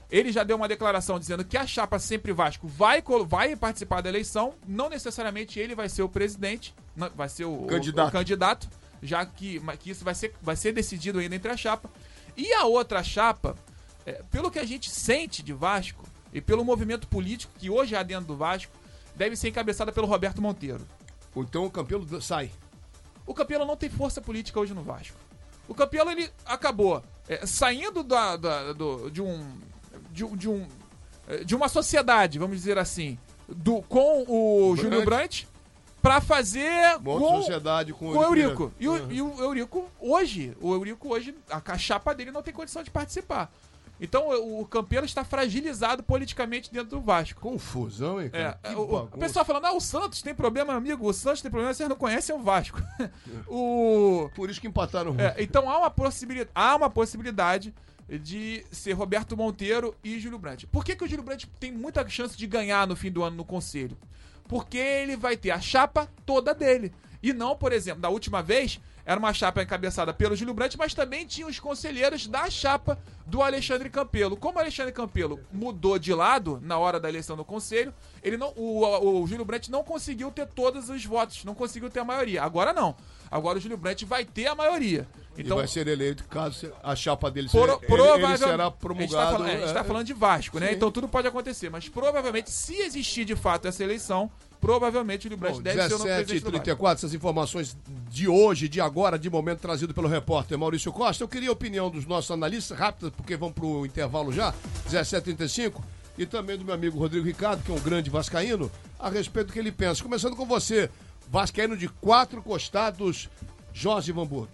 Ele já deu uma declaração dizendo que a chapa Sempre Vasco vai, vai participar da eleição, não necessariamente ele vai ser o presidente, não, vai ser o candidato, o, o candidato já que, que isso vai ser, vai ser decidido ainda entre a chapa. E a outra chapa, é, pelo que a gente sente de Vasco e pelo movimento político que hoje há dentro do Vasco, deve ser encabeçada pelo Roberto Monteiro. Então o Campelo sai. O Campelo não tem força política hoje no Vasco. O Campelo, ele acabou é, saindo da, da, do, de um... De, de, um, de uma sociedade, vamos dizer assim, do, com o Brant. Júlio Brandt, para fazer uma com, sociedade com, com o Eurico. E, uhum. o, e o Eurico hoje, o Eurico hoje, a, a chapa dele não tem condição de participar. Então o, o Campelo está fragilizado politicamente dentro do Vasco. Confusão, hein, cara? É, o, o pessoal falando, ah, o Santos tem problema, amigo, o Santos tem problema, vocês não conhecem o Vasco. o... Por isso que empataram. É, então há uma possibilidade, há uma possibilidade de ser Roberto Monteiro e Júlio Brandt. Por que, que o Júlio Brandt tem muita chance de ganhar no fim do ano no Conselho? Porque ele vai ter a chapa toda dele. E não, por exemplo, da última vez, era uma chapa encabeçada pelo Júlio Brandt, mas também tinha os conselheiros da chapa do Alexandre Campelo. Como o Alexandre Campelo mudou de lado na hora da eleição do Conselho, ele não, o, o, o Júlio Brandt não conseguiu ter todos os votos, não conseguiu ter a maioria. Agora não. Agora o Júlio Brandt vai ter a maioria. Então, e vai ser eleito caso a chapa dele Pro, seja, provavelmente, ele será promulgado. A gente está falando, é, é, falando de Vasco, né? Sim. Então tudo pode acontecer. Mas provavelmente, se existir de fato essa eleição, provavelmente o Júlio Brandt deve ser o novo presidente do Vasco. dezessete e trinta e quatro, essas informações de hoje, de agora, de momento, trazido pelo repórter Maurício Costa. Eu queria a opinião dos nossos analistas, rápidas, porque vão para o intervalo já, dezessete e trinta e cinco, e também do meu amigo Rodrigo Ricardo, que é um grande vascaíno, a respeito do que ele pensa. Começando com você, vascaíno de quatro costados, Jorge Vanburg.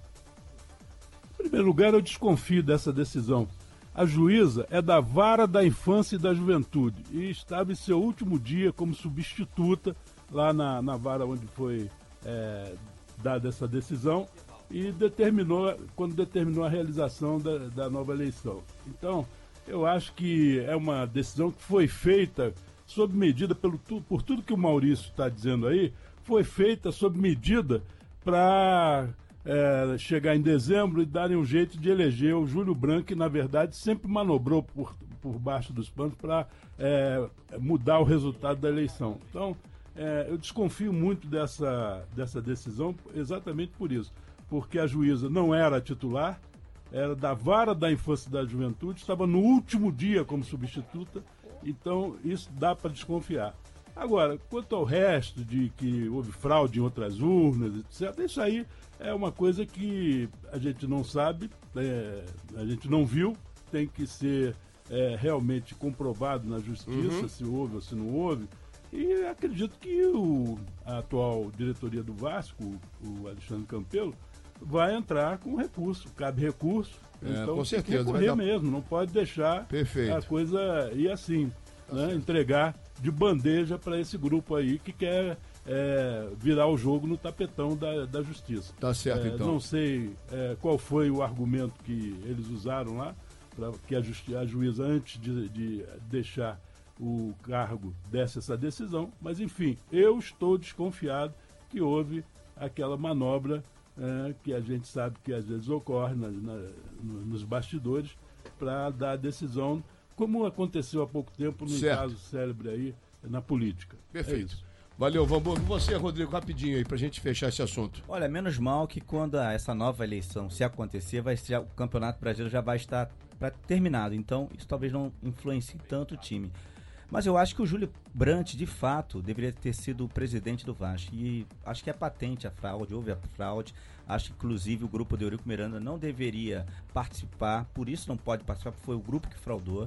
Em primeiro lugar, eu desconfio dessa decisão. A juíza é da Vara da Infância e da Juventude e estava em seu último dia como substituta lá na, na vara onde foi é, dada essa decisão e determinou, quando determinou a realização da, da nova eleição. Então, eu acho que é uma decisão que foi feita sob medida, pelo, por tudo que o Maurício está dizendo aí, foi feita sob medida para... É, chegar em dezembro e darem um jeito de eleger o Júlio Brandt, que na verdade sempre manobrou por, por baixo dos panos para é, mudar o resultado da eleição. Então, é, eu desconfio muito dessa, dessa decisão exatamente por isso, porque a juíza não era titular, era da Vara da Infância e da Juventude, estava no último dia como substituta, então isso dá para desconfiar. Agora, quanto ao resto de que houve fraude em outras urnas, etcétera, isso aí é uma coisa que a gente não sabe, é, a gente não viu, tem que ser é, realmente comprovado na justiça, uhum. se houve ou se não houve. E acredito que o, a atual diretoria do Vasco, o Alexandre Campelo, vai entrar com recurso, cabe recurso. É, então com certeza. tem que recorrer dar... mesmo, não pode deixar Perfeito. a coisa ir assim, tá né, entregar de bandeja para esse grupo aí que quer é, virar o jogo no tapetão da, da justiça. Tá certo, é, então. Não sei é, qual foi o argumento que eles usaram lá, para que a, justi- a juíza, antes de, de deixar o cargo, desse essa decisão, mas enfim, eu estou desconfiado que houve aquela manobra é, que a gente sabe que às vezes ocorre na, na, nos bastidores para dar a decisão, como aconteceu há pouco tempo num certo. caso célebre aí na política. Perfeito. É Valeu, Vanburg. Você, Rodrigo, rapidinho aí, pra gente fechar esse assunto. Olha, menos mal que quando a, essa nova eleição, se acontecer, vai ser, o Campeonato Brasileiro já vai estar pra, terminado. Então, isso talvez não influencie tanto o time. Mas eu acho que o Júlio Brandt, de fato, deveria ter sido o presidente do Vasco. E acho que é patente a fraude, houve a fraude. Acho que, inclusive, o grupo de Eurico Miranda não deveria participar, por isso não pode participar, porque foi o grupo que fraudou.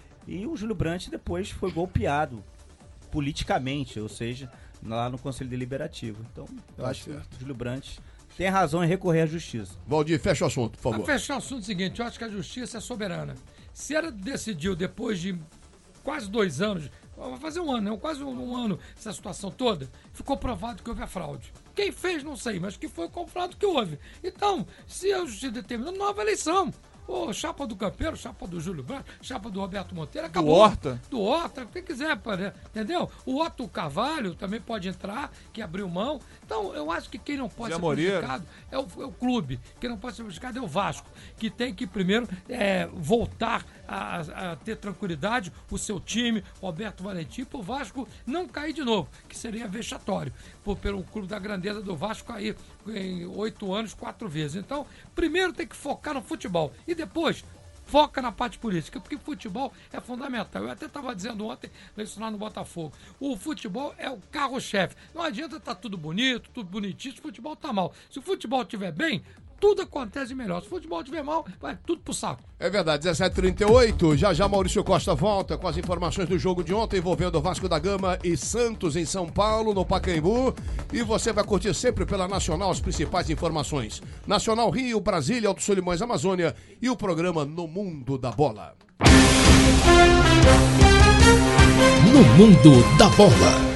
E o Júlio Brandt depois foi golpeado politicamente, ou seja, lá no Conselho Deliberativo. Então, eu tá acho certo. que o Júlio Brandt tem razão em recorrer à justiça. Valdir, fecha o assunto, por favor. Para fechar o assunto seguinte, eu acho que a justiça é soberana. Se ela decidiu, depois de quase dois anos, vai fazer um ano, né? quase um ano, essa situação toda, ficou provado que houve a fraude. Quem fez, não sei, mas que foi comprovado que houve. Então, se a justiça determinou, nova eleição. Ô, chapa do Campeiro, chapa do Júlio Branco, chapa do Roberto Monteiro, acabou. Do Horta. Do Horta, quem quiser, né? Entendeu? O Otto Carvalho também pode entrar, que abriu mão. Então, eu acho que quem não pode Zé ser Moreira. prejudicado é o, é o clube. Quem não pode ser prejudicado é o Vasco, que tem que primeiro é, voltar a, a ter tranquilidade, o seu time, Roberto Valentim, para o Vasco não cair de novo, que seria vexatório, por, pelo clube da grandeza do Vasco cair em oito anos, quatro vezes. Então, primeiro tem que focar no futebol e depois foca na parte política, porque futebol é fundamental. Eu até estava dizendo ontem, isso lá no Botafogo, o futebol é o carro-chefe. Não adianta estar tudo bonito, tudo bonitinho, se o futebol está mal. Se o futebol estiver bem, tudo acontece melhor. Se o futebol estiver mal, vai tudo pro saco. É verdade, dezessete e trinta e oito, já já Maurício Costa volta com as informações do jogo de ontem envolvendo Vasco da Gama e Santos em São Paulo, no Pacaembu, e você vai curtir sempre pela Nacional as principais informações. Nacional Rio, Brasília, Alto Solimões, Amazônia e o programa No Mundo da Bola. No Mundo da Bola.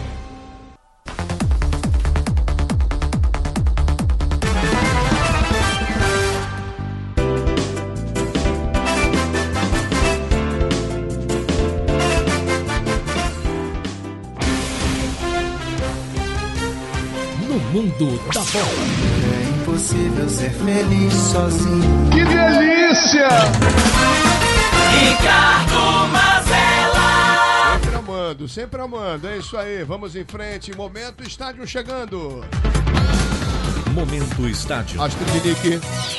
Mundo da Bola. É impossível ser feliz sozinho. Que delícia! Ricardo Mazella. Sempre amando, sempre amando. É isso aí, vamos em frente. Momento Estádio chegando. Momento Estádio. Astrid Nick.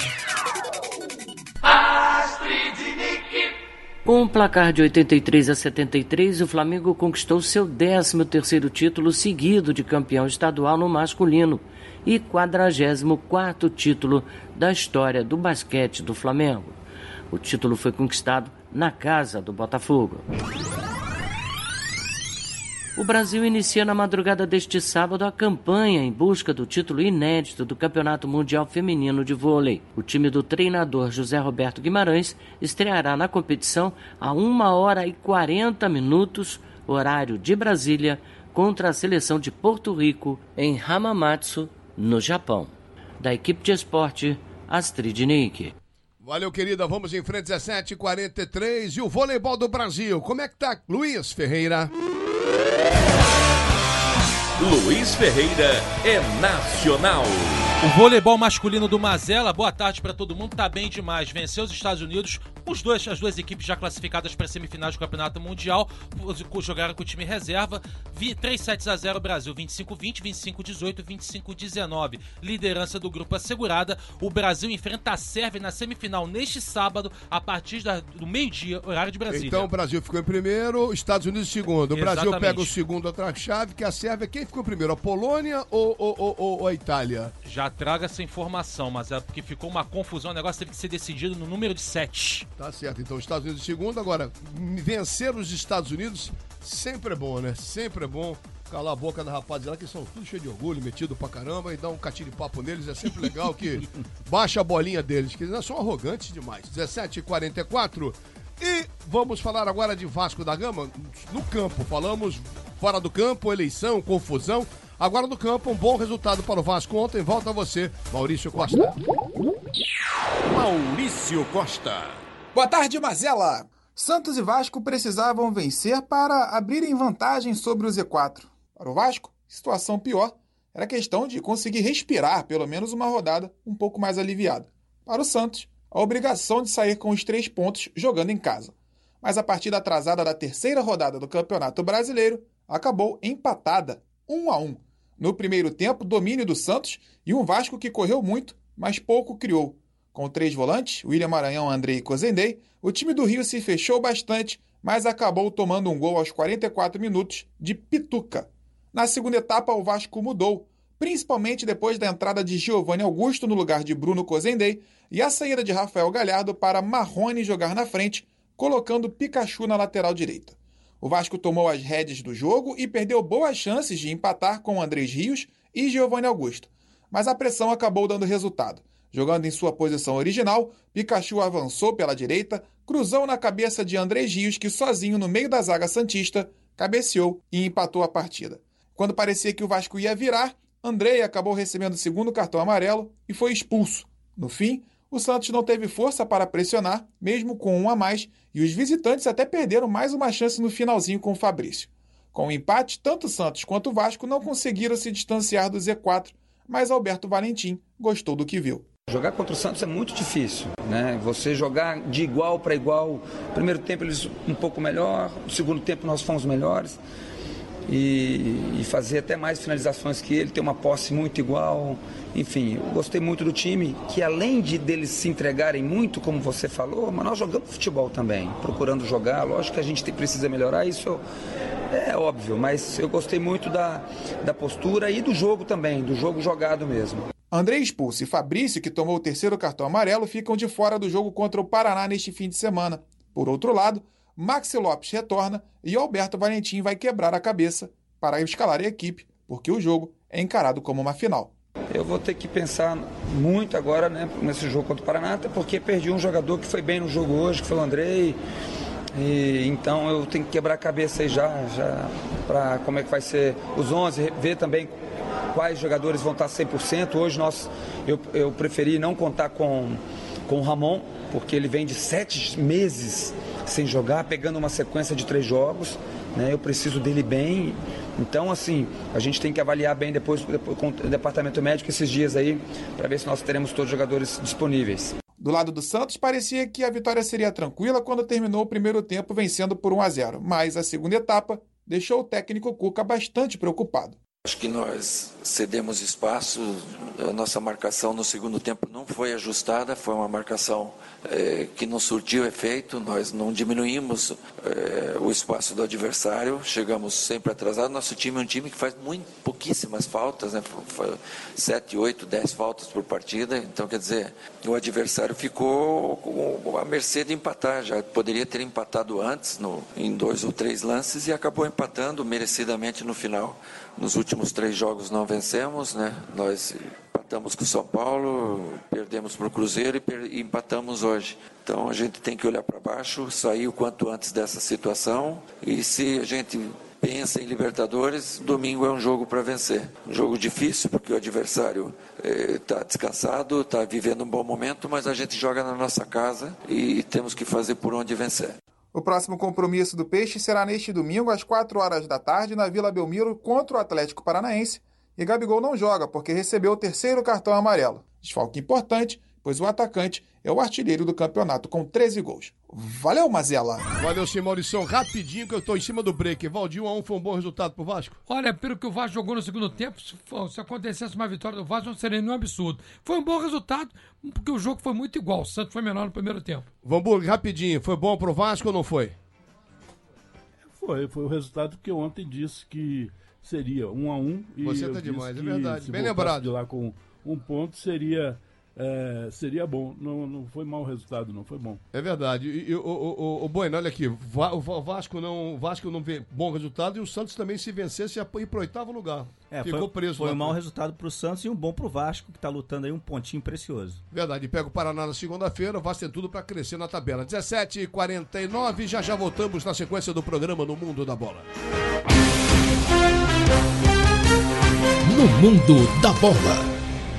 Astrid Nick. Com um placar de oitenta e três a setenta e três, o Flamengo conquistou seu décimo terceiro título seguido de campeão estadual no masculino e quadragésimo quarto título da história do basquete do Flamengo. O título foi conquistado na casa do Botafogo. O Brasil inicia na madrugada deste sábado a campanha em busca do título inédito do Campeonato Mundial Feminino de Vôlei. O time do treinador José Roberto Guimarães estreará na competição a uma hora e quarenta minutos, horário de Brasília, contra a seleção de Porto Rico em Hamamatsu, no Japão. Da equipe de esporte, Astrid Nick. Valeu, querida. Vamos em frente, dezessete e quarenta e três. E o voleibol do Brasil, como é que tá, Luiz Ferreira? Luiz Ferreira é nacional. O voleibol masculino do Mazella, boa tarde pra todo mundo, tá bem demais. Venceu os Estados Unidos, os dois, as duas equipes já classificadas para semifinais do Campeonato Mundial, jogaram com o time reserva, três sets a zero Brasil, vinte e cinco a vinte, vinte e cinco a dezoito, vinte e cinco a dezenove. Liderança do grupo assegurada. O Brasil enfrenta a Sérvia na semifinal neste sábado, a partir da, do meio-dia, horário de Brasília. Então o Brasil ficou em primeiro, Estados Unidos em segundo. O Exatamente. Brasil pega o segundo outra chave, que é a Sérvia. Quem ficou primeiro, a Polônia ou, ou, ou, ou a Itália? Já traga essa informação, mas é porque ficou uma confusão, o negócio teve que ser decidido no número de sete. Tá certo, então Estados Unidos em segundo. Agora, vencer os Estados Unidos sempre é bom, né? Sempre é bom. Calar a boca da rapaziada, que são tudo cheio de orgulho, metido pra caramba, e dar um catinho de papo neles, é sempre legal que baixa a bolinha deles, que eles são arrogantes demais. dezessete e quarenta e quatro. E vamos falar agora de Vasco da Gama no campo. Falamos fora do campo, eleição, confusão. Agora no campo, um bom resultado para o Vasco ontem. Volta a você, Maurício Costa. Maurício Costa. Boa tarde, Mazella. Santos e Vasco precisavam vencer para abrirem vantagem sobre o Z quatro. Para o Vasco, situação pior. Era questão de conseguir respirar pelo menos uma rodada um pouco mais aliviada. Para o Santos, a obrigação de sair com os três pontos jogando em casa. Mas a partida atrasada da terceira rodada do Campeonato Brasileiro acabou empatada, um a um. No primeiro tempo, domínio do Santos e um Vasco que correu muito, mas pouco criou. Com três volantes, William Maranhão, Andrei e Cozendei, o time do Rio se fechou bastante, mas acabou tomando um gol aos quarenta e quatro minutos de Pituca. Na segunda etapa, o Vasco mudou, principalmente depois da entrada de Giovanni Augusto no lugar de Bruno Cozendei e a saída de Rafael Galhardo para Marrone jogar na frente, colocando Pikachu na lateral direita. O Vasco tomou as rédeas do jogo e perdeu boas chances de empatar com Andrés Rios e Giovanni Augusto, mas a pressão acabou dando resultado. Jogando em sua posição original, Pikachu avançou pela direita, cruzou na cabeça de Andrés Rios, que sozinho no meio da zaga santista, cabeceou e empatou a partida. Quando parecia que o Vasco ia virar, Andrei acabou recebendo o segundo cartão amarelo e foi expulso. No fim, o Santos não teve força para pressionar, mesmo com um a mais, e os visitantes até perderam mais uma chance no finalzinho com o Fabrício. Com o empate, tanto o Santos quanto o Vasco não conseguiram se distanciar do Z quatro, mas Alberto Valentim gostou do que viu. Jogar contra o Santos é muito difícil, né? Você jogar de igual para igual, primeiro tempo eles um pouco melhor, no segundo tempo nós fomos melhores, e, e fazer até mais finalizações que ele, ter uma posse muito igual, enfim, eu gostei muito do time, que além de deles se entregarem muito, como você falou, mas nós jogamos futebol também, procurando jogar, lógico que a gente tem, precisa melhorar, isso é óbvio, mas eu gostei muito da, da postura e do jogo também, do jogo jogado mesmo. André expulso e Fabrício, que tomou o terceiro cartão amarelo, ficam de fora do jogo contra o Paraná neste fim de semana. Por outro lado, Maxi Lopes retorna e Alberto Valentim vai quebrar a cabeça para escalar a equipe, porque o jogo é encarado como uma final. Eu vou ter que pensar muito agora, né, nesse jogo contra o Paraná, até porque perdi um jogador que foi bem no jogo hoje, que foi o Andrei. E, então eu tenho que quebrar a cabeça aí já, já para como é que vai ser os onze, ver também quais jogadores vão estar cem por cento. Hoje nós, eu, eu preferi não contar com, com o Ramon, porque ele vem de sete meses sem jogar, pegando uma sequência de três jogos, né? Eu preciso dele bem. Então, assim, a gente tem que avaliar bem depois, depois com o departamento médico esses dias aí, para ver se nós teremos todos os jogadores disponíveis. Do lado do Santos, parecia que a vitória seria tranquila quando terminou o primeiro tempo vencendo por um a zero, mas a segunda etapa deixou o técnico Cuca bastante preocupado. Acho que nós cedemos espaço, a nossa marcação no segundo tempo não foi ajustada, foi uma marcação é, que não surtiu efeito, nós não diminuímos é, o espaço do adversário, chegamos sempre atrasados. Nosso time é um time que faz muito, pouquíssimas faltas, né? sete, oito, dez faltas por partida, então quer dizer, o adversário ficou com a mercê de empatar, já poderia ter empatado antes, no, em dois ou três lances, e acabou empatando merecidamente no final. Nos últimos três jogos não vencemos, né? Nós empatamos com o São Paulo, perdemos para o Cruzeiro e, per- e empatamos hoje. Então a gente tem que olhar para baixo, sair o quanto antes dessa situação, e se a gente pensa em Libertadores, domingo é um jogo para vencer. Um jogo difícil, porque o adversário está eh, descansado, está vivendo um bom momento, mas a gente joga na nossa casa e temos que fazer por onde vencer. O próximo compromisso do Peixe será neste domingo, às quatro horas da tarde, na Vila Belmiro, contra o Atlético Paranaense. E Gabigol não joga, porque recebeu o terceiro cartão amarelo. Desfalque importante, pois o atacante é o artilheiro do campeonato, com treze gols. Valeu, Mazela! Valeu, sim, Maurição. Rapidinho, que eu tô em cima do break. Valdir, um a um foi um bom resultado pro Vasco? Olha, pelo que o Vasco jogou no segundo tempo, se, se acontecesse uma vitória do Vasco, não seria nenhum absurdo. Foi um bom resultado, porque o jogo foi muito igual. O Santos foi menor no primeiro tempo. Vamburg, rapidinho. Foi bom pro Vasco ou não foi? Foi, foi o resultado que eu ontem disse que seria um a um. E Você tá demais, é verdade. Bem lembrado. De lá com um ponto seria... É, seria bom, não, não foi mau resultado, não foi bom. É verdade. E, e o, o, o, o Bueno, olha aqui, o Vasco não, o Vasco não vê bom resultado e o Santos também, se vencesse, ia ir pro oitavo lugar. É, Ficou foi, preso. Foi lá, um mau resultado pro Santos e um bom pro Vasco, que tá lutando aí um pontinho precioso. Verdade, pega o Paraná na segunda-feira, o Vasco tem tudo pra crescer na tabela. dezessete e quarenta e nove, já já voltamos na sequência do programa No Mundo da Bola. No Mundo da Bola.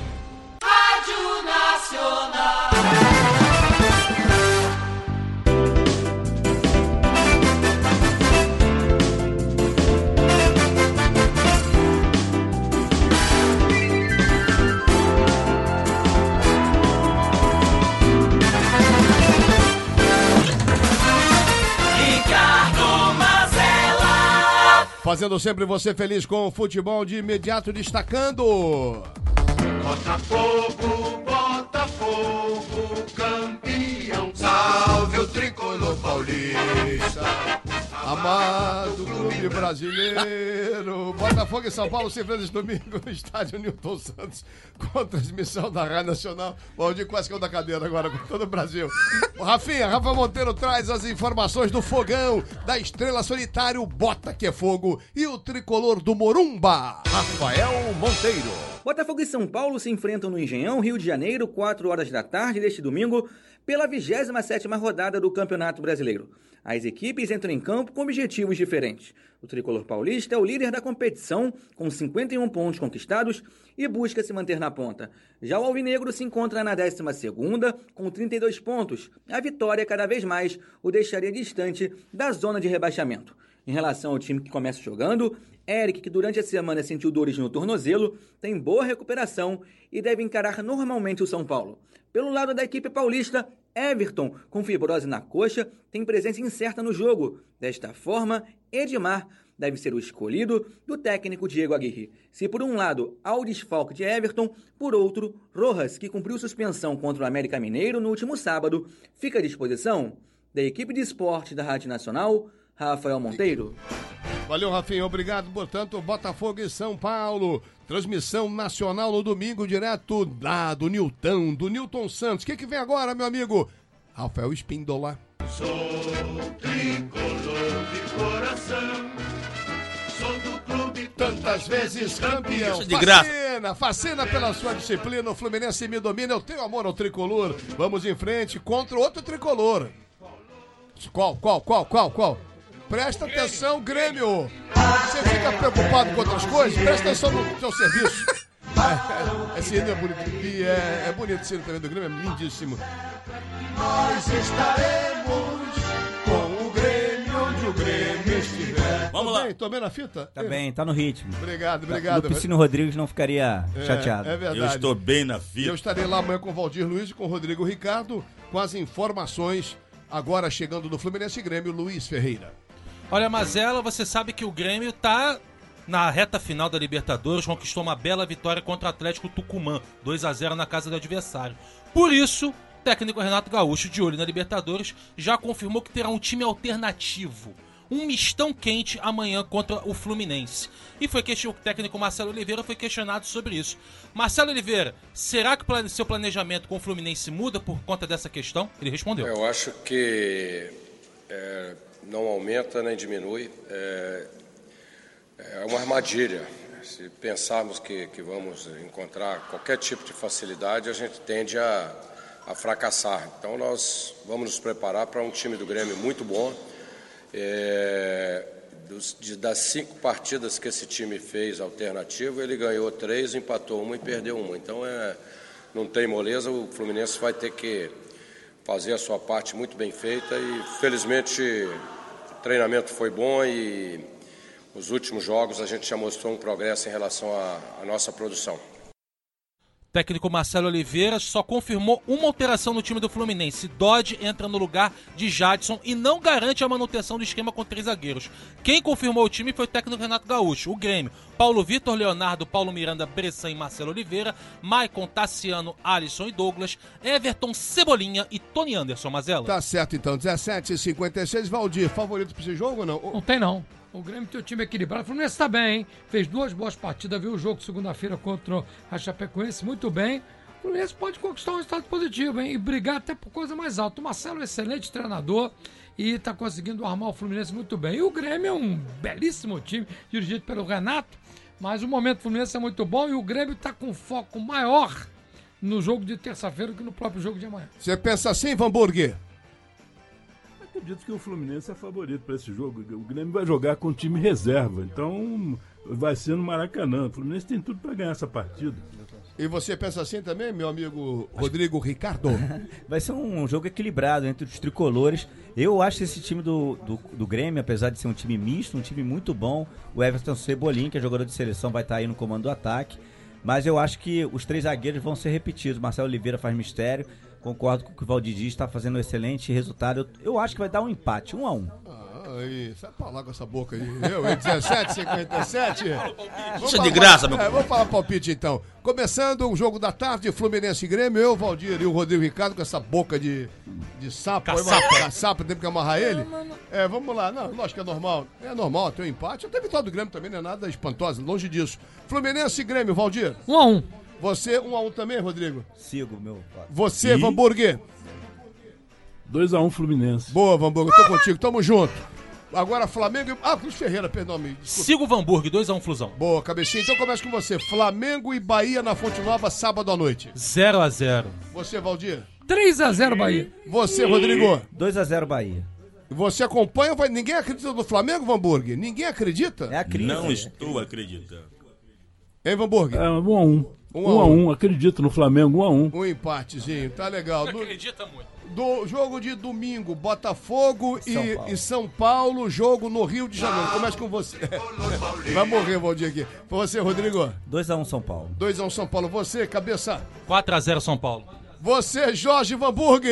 Fazendo sempre você feliz com o futebol, de imediato destacando. Botafogo, Botafogo, campeão. Salve o tricolor paulista. Amado clube brasileiro. Botafogo e São Paulo se enfrentam esse domingo no estádio Newton Santos, com transmissão da Rádio Nacional. Valdir quase caiu da cadeira agora com todo o Brasil. O Rafinha, Rafa Monteiro traz as informações do fogão, da Estrela Solitário, Bota que é fogo, e o tricolor do Morumba. Rafael Monteiro. Botafogo e São Paulo se enfrentam no Engenhão, Rio de Janeiro, quatro horas da tarde deste domingo, pela vigésima sétima rodada do Campeonato Brasileiro. As equipes entram em campo com objetivos diferentes. O tricolor paulista é o líder da competição, com cinquenta e um pontos conquistados e busca se manter na ponta. Já o alvinegro se encontra na décima segunda, com trinta e dois pontos. A vitória, cada vez mais, o deixaria distante da zona de rebaixamento. Em relação ao time que começa jogando, Eric, que durante a semana sentiu dores no tornozelo, tem boa recuperação e deve encarar normalmente o São Paulo. Pelo lado da equipe paulista, Everton, com fibrose na coxa, tem presença incerta no jogo. Desta forma, Edmar deve ser o escolhido do técnico Diego Aguirre. Se por um lado há o desfalque de Everton, por outro, Rojas, que cumpriu suspensão contra o América Mineiro no último sábado, fica à disposição da equipe de esporte da Rádio Nacional, Rafael Monteiro. Valeu, Rafinha. Obrigado. Portanto, Botafogo e São Paulo. Transmissão nacional no domingo, direto lá do Nilton, do Nilton Santos. O que, que vem agora, meu amigo? Rafael Espíndola. Sou tricolor de coração, sou do clube tantas vezes campeão. De graça. Fascina, fascina pela sua disciplina. O Fluminense me domina. Eu tenho amor ao tricolor. Vamos em frente contra outro tricolor. Qual, qual, qual, qual, qual? Presta atenção, Grêmio. Você fica preocupado com outras coisas? Presta atenção no seu serviço. É, esse hino é bonito. E é, é bonito esse hino também do Grêmio, é lindíssimo. Nós estaremos com o Grêmio onde o Grêmio estiver. Vamos Tô lá. Bem, tô bem na fita? Tá bem, tá no ritmo. Obrigado, obrigado. O Piscino Rodrigues não ficaria chateado. É, é verdade. Eu estou bem na fita. Eu estarei lá amanhã com o Valdir Luiz e com o Rodrigo Ricardo com as informações. Agora chegando do Fluminense e Grêmio, Luiz Ferreira. Olha, Mazela, você sabe que o Grêmio tá na reta final da Libertadores, conquistou uma bela vitória contra o Atlético Tucumã, dois a zero na casa do adversário. Por isso, o técnico Renato Gaúcho, de olho na Libertadores, já confirmou que terá um time alternativo. Um mistão quente amanhã contra o Fluminense. E foi que o técnico Marcelo Oliveira foi questionado sobre isso. Marcelo Oliveira, será que o seu planejamento com o Fluminense muda por conta dessa questão? Ele respondeu. Eu acho que é, não aumenta nem diminui. É, é uma armadilha. Se pensarmos que, que vamos encontrar qualquer tipo de facilidade, a gente tende a, a fracassar. Então nós vamos nos preparar para um time do Grêmio muito bom. É, dos, de, das cinco partidas que esse time fez alternativo, ele ganhou três, empatou uma e perdeu uma. Então é, não tem moleza, o Fluminense vai ter que fazer a sua parte muito bem feita e felizmente o treinamento foi bom e os últimos jogos a gente já mostrou um progresso em relação à, à nossa produção. O técnico Marcelo Oliveira só confirmou uma alteração no time do Fluminense. Dodge entra no lugar de Jadson e não garante a manutenção do esquema com três zagueiros. Quem confirmou o time foi o técnico Renato Gaúcho. O Grêmio, Paulo Vitor, Leonardo, Paulo Miranda, Bressan e Marcelo Oliveira, Maicon, Tassiano, Alisson e Douglas, Everton, Cebolinha e Tony Anderson. Mazela. Tá certo então, dezessete e cinquenta e seis, Valdir, favorito pra esse jogo ou não? Não tem não. O Grêmio tem o time equilibrado. O Fluminense tá bem, hein? Fez duas boas partidas, viu o jogo segunda-feira contra a Chapecoense, muito bem. O Fluminense pode conquistar um resultado positivo, hein? E brigar até por coisa mais alta. O Marcelo é um excelente treinador e tá conseguindo armar o Fluminense muito bem. E o Grêmio é um belíssimo time, dirigido pelo Renato, mas o momento do Fluminense é muito bom e o Grêmio tá com foco maior no jogo de terça-feira do que no próprio jogo de amanhã. Você pensa assim, Van Burger? Acredito que o Fluminense é favorito para esse jogo. O Grêmio vai jogar com time reserva, então vai ser no Maracanã. O Fluminense tem tudo para ganhar essa partida. E você pensa assim também, meu amigo Rodrigo Ricardo? Vai ser um jogo equilibrado entre os tricolores. Eu acho esse time do, do, do Grêmio, apesar de ser um time misto, um time muito bom. O Everton Cebolinha, que é jogador de seleção, vai estar aí no comando do ataque. Mas eu acho que os três zagueiros vão ser repetidos. Marcelo Oliveira faz mistério. Concordo com o que o Valdir diz, está fazendo um excelente resultado. Eu, eu acho que vai dar um empate, um a um. Ah, aí, sai pra lá com essa boca aí. Eu, dezessete e cinquenta e sete. Isso é de graça, meu. É, vamos falar palpite então. Começando o jogo da tarde, Fluminense e Grêmio, eu, Valdir e o Rodrigo Ricardo com essa boca de, de sapo. Caçapa. Caçapa, tem que amarrar ele. É, vamos lá. Não, lógico que é normal. É normal ter um empate. Até a vitória do Grêmio também não é nada espantosa, longe disso. Fluminense e Grêmio, Valdir. Um a um. Você, um a um também, Rodrigo? Sigo, meu. Você, Van Burger. dois a um Fluminense. Boa, Van Burger, tô contigo, tamo junto. Agora Flamengo e... Ah, Luiz Ferreira, perdão, me desculpa. Siga o Hamburgo, dois a um Flusão. Boa, cabecinha. Então começa com você. Flamengo e Bahia na Fonte Nova, sábado à noite. zero a zero. Você, Valdir? três a zero Bahia. Você, Rodrigo? dois a zero Bahia. Você acompanha? Vai... Ninguém acredita no Flamengo, Vanburg? Ninguém acredita? É a crise. Não estou acreditando. Hein, Vanburg? É, um a um. Um Um a a um. um, acredito no Flamengo, um a um. Um empatezinho, tá legal. Não acredita muito. Do jogo de domingo, Botafogo São e, Paulo. e São Paulo, jogo no Rio de Janeiro. Começa com você. Vai morrer, Valdir, aqui. Você, Rodrigo. dois a um São Paulo. dois a um São Paulo. Você, cabeça. quatro a zero São Paulo. Você, Jorge Vanburg.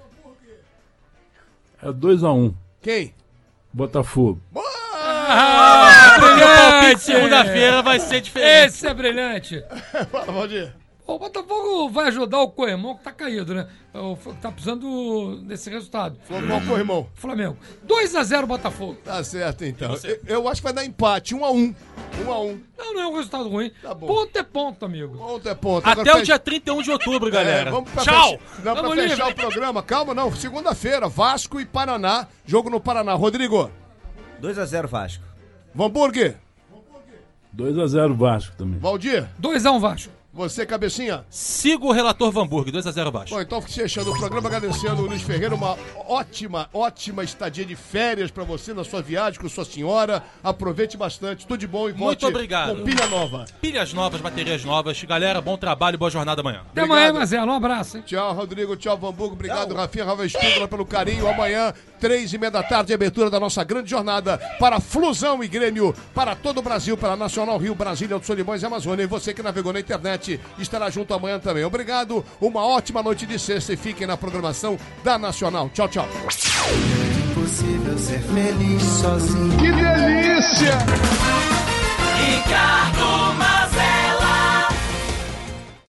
É dois a um. Quem? Botafogo. Ah, o palpite segunda-feira vai ser diferente. Esse é brilhante. Fala, Valdir. O Botafogo vai ajudar o Corrimão, que tá caído, né? O, que tá precisando desse resultado. Qual Corrimão? Flamengo. dois a zero Botafogo. Tá certo, então. Eu, eu acho que vai dar empate, um a um. um a um. Não, não é um resultado ruim. Tá bom. Ponto é ponto, amigo. Ponto é ponto. Até Agora, o dia trinta e um de outubro, É, galera. vamos pra Tchau. fech- Não, pra Vamos fechar livre. o programa. Calma, não. Segunda-feira, Vasco e Paraná. Jogo no Paraná. Rodrigo. dois a zero Vasco. Vanburg. dois a zero Vasco também. Valdir. dois a um Vasco. Você, cabecinha. Siga o relator Vanburg, dois a zero Vasco. Bom, então fechando o programa, agradecendo o Luiz Ferreira, uma ótima, ótima estadia de férias pra você na sua viagem com sua senhora. Aproveite bastante, tudo de bom e volte Muito obrigado. com pilha nova. Pilhas novas, baterias novas. Galera, bom trabalho e boa jornada amanhã. Até amanhã, Marcelo. Um abraço, hein? Tchau, Rodrigo. Tchau, Vanburgo. Obrigado, Rafinha Rafa Espínola, pelo carinho. Amanhã, três e meia da tarde, abertura da nossa grande jornada para Flusão e Grêmio, para todo o Brasil, pela Nacional Rio, Brasília, Alto Solimões e Amazônia. E você que navegou na internet estará junto amanhã também. Obrigado, uma ótima noite de sexta e fiquem na programação da Nacional. Tchau, tchau. É impossível ser feliz sozinho. Que delícia! Ricardo Mar...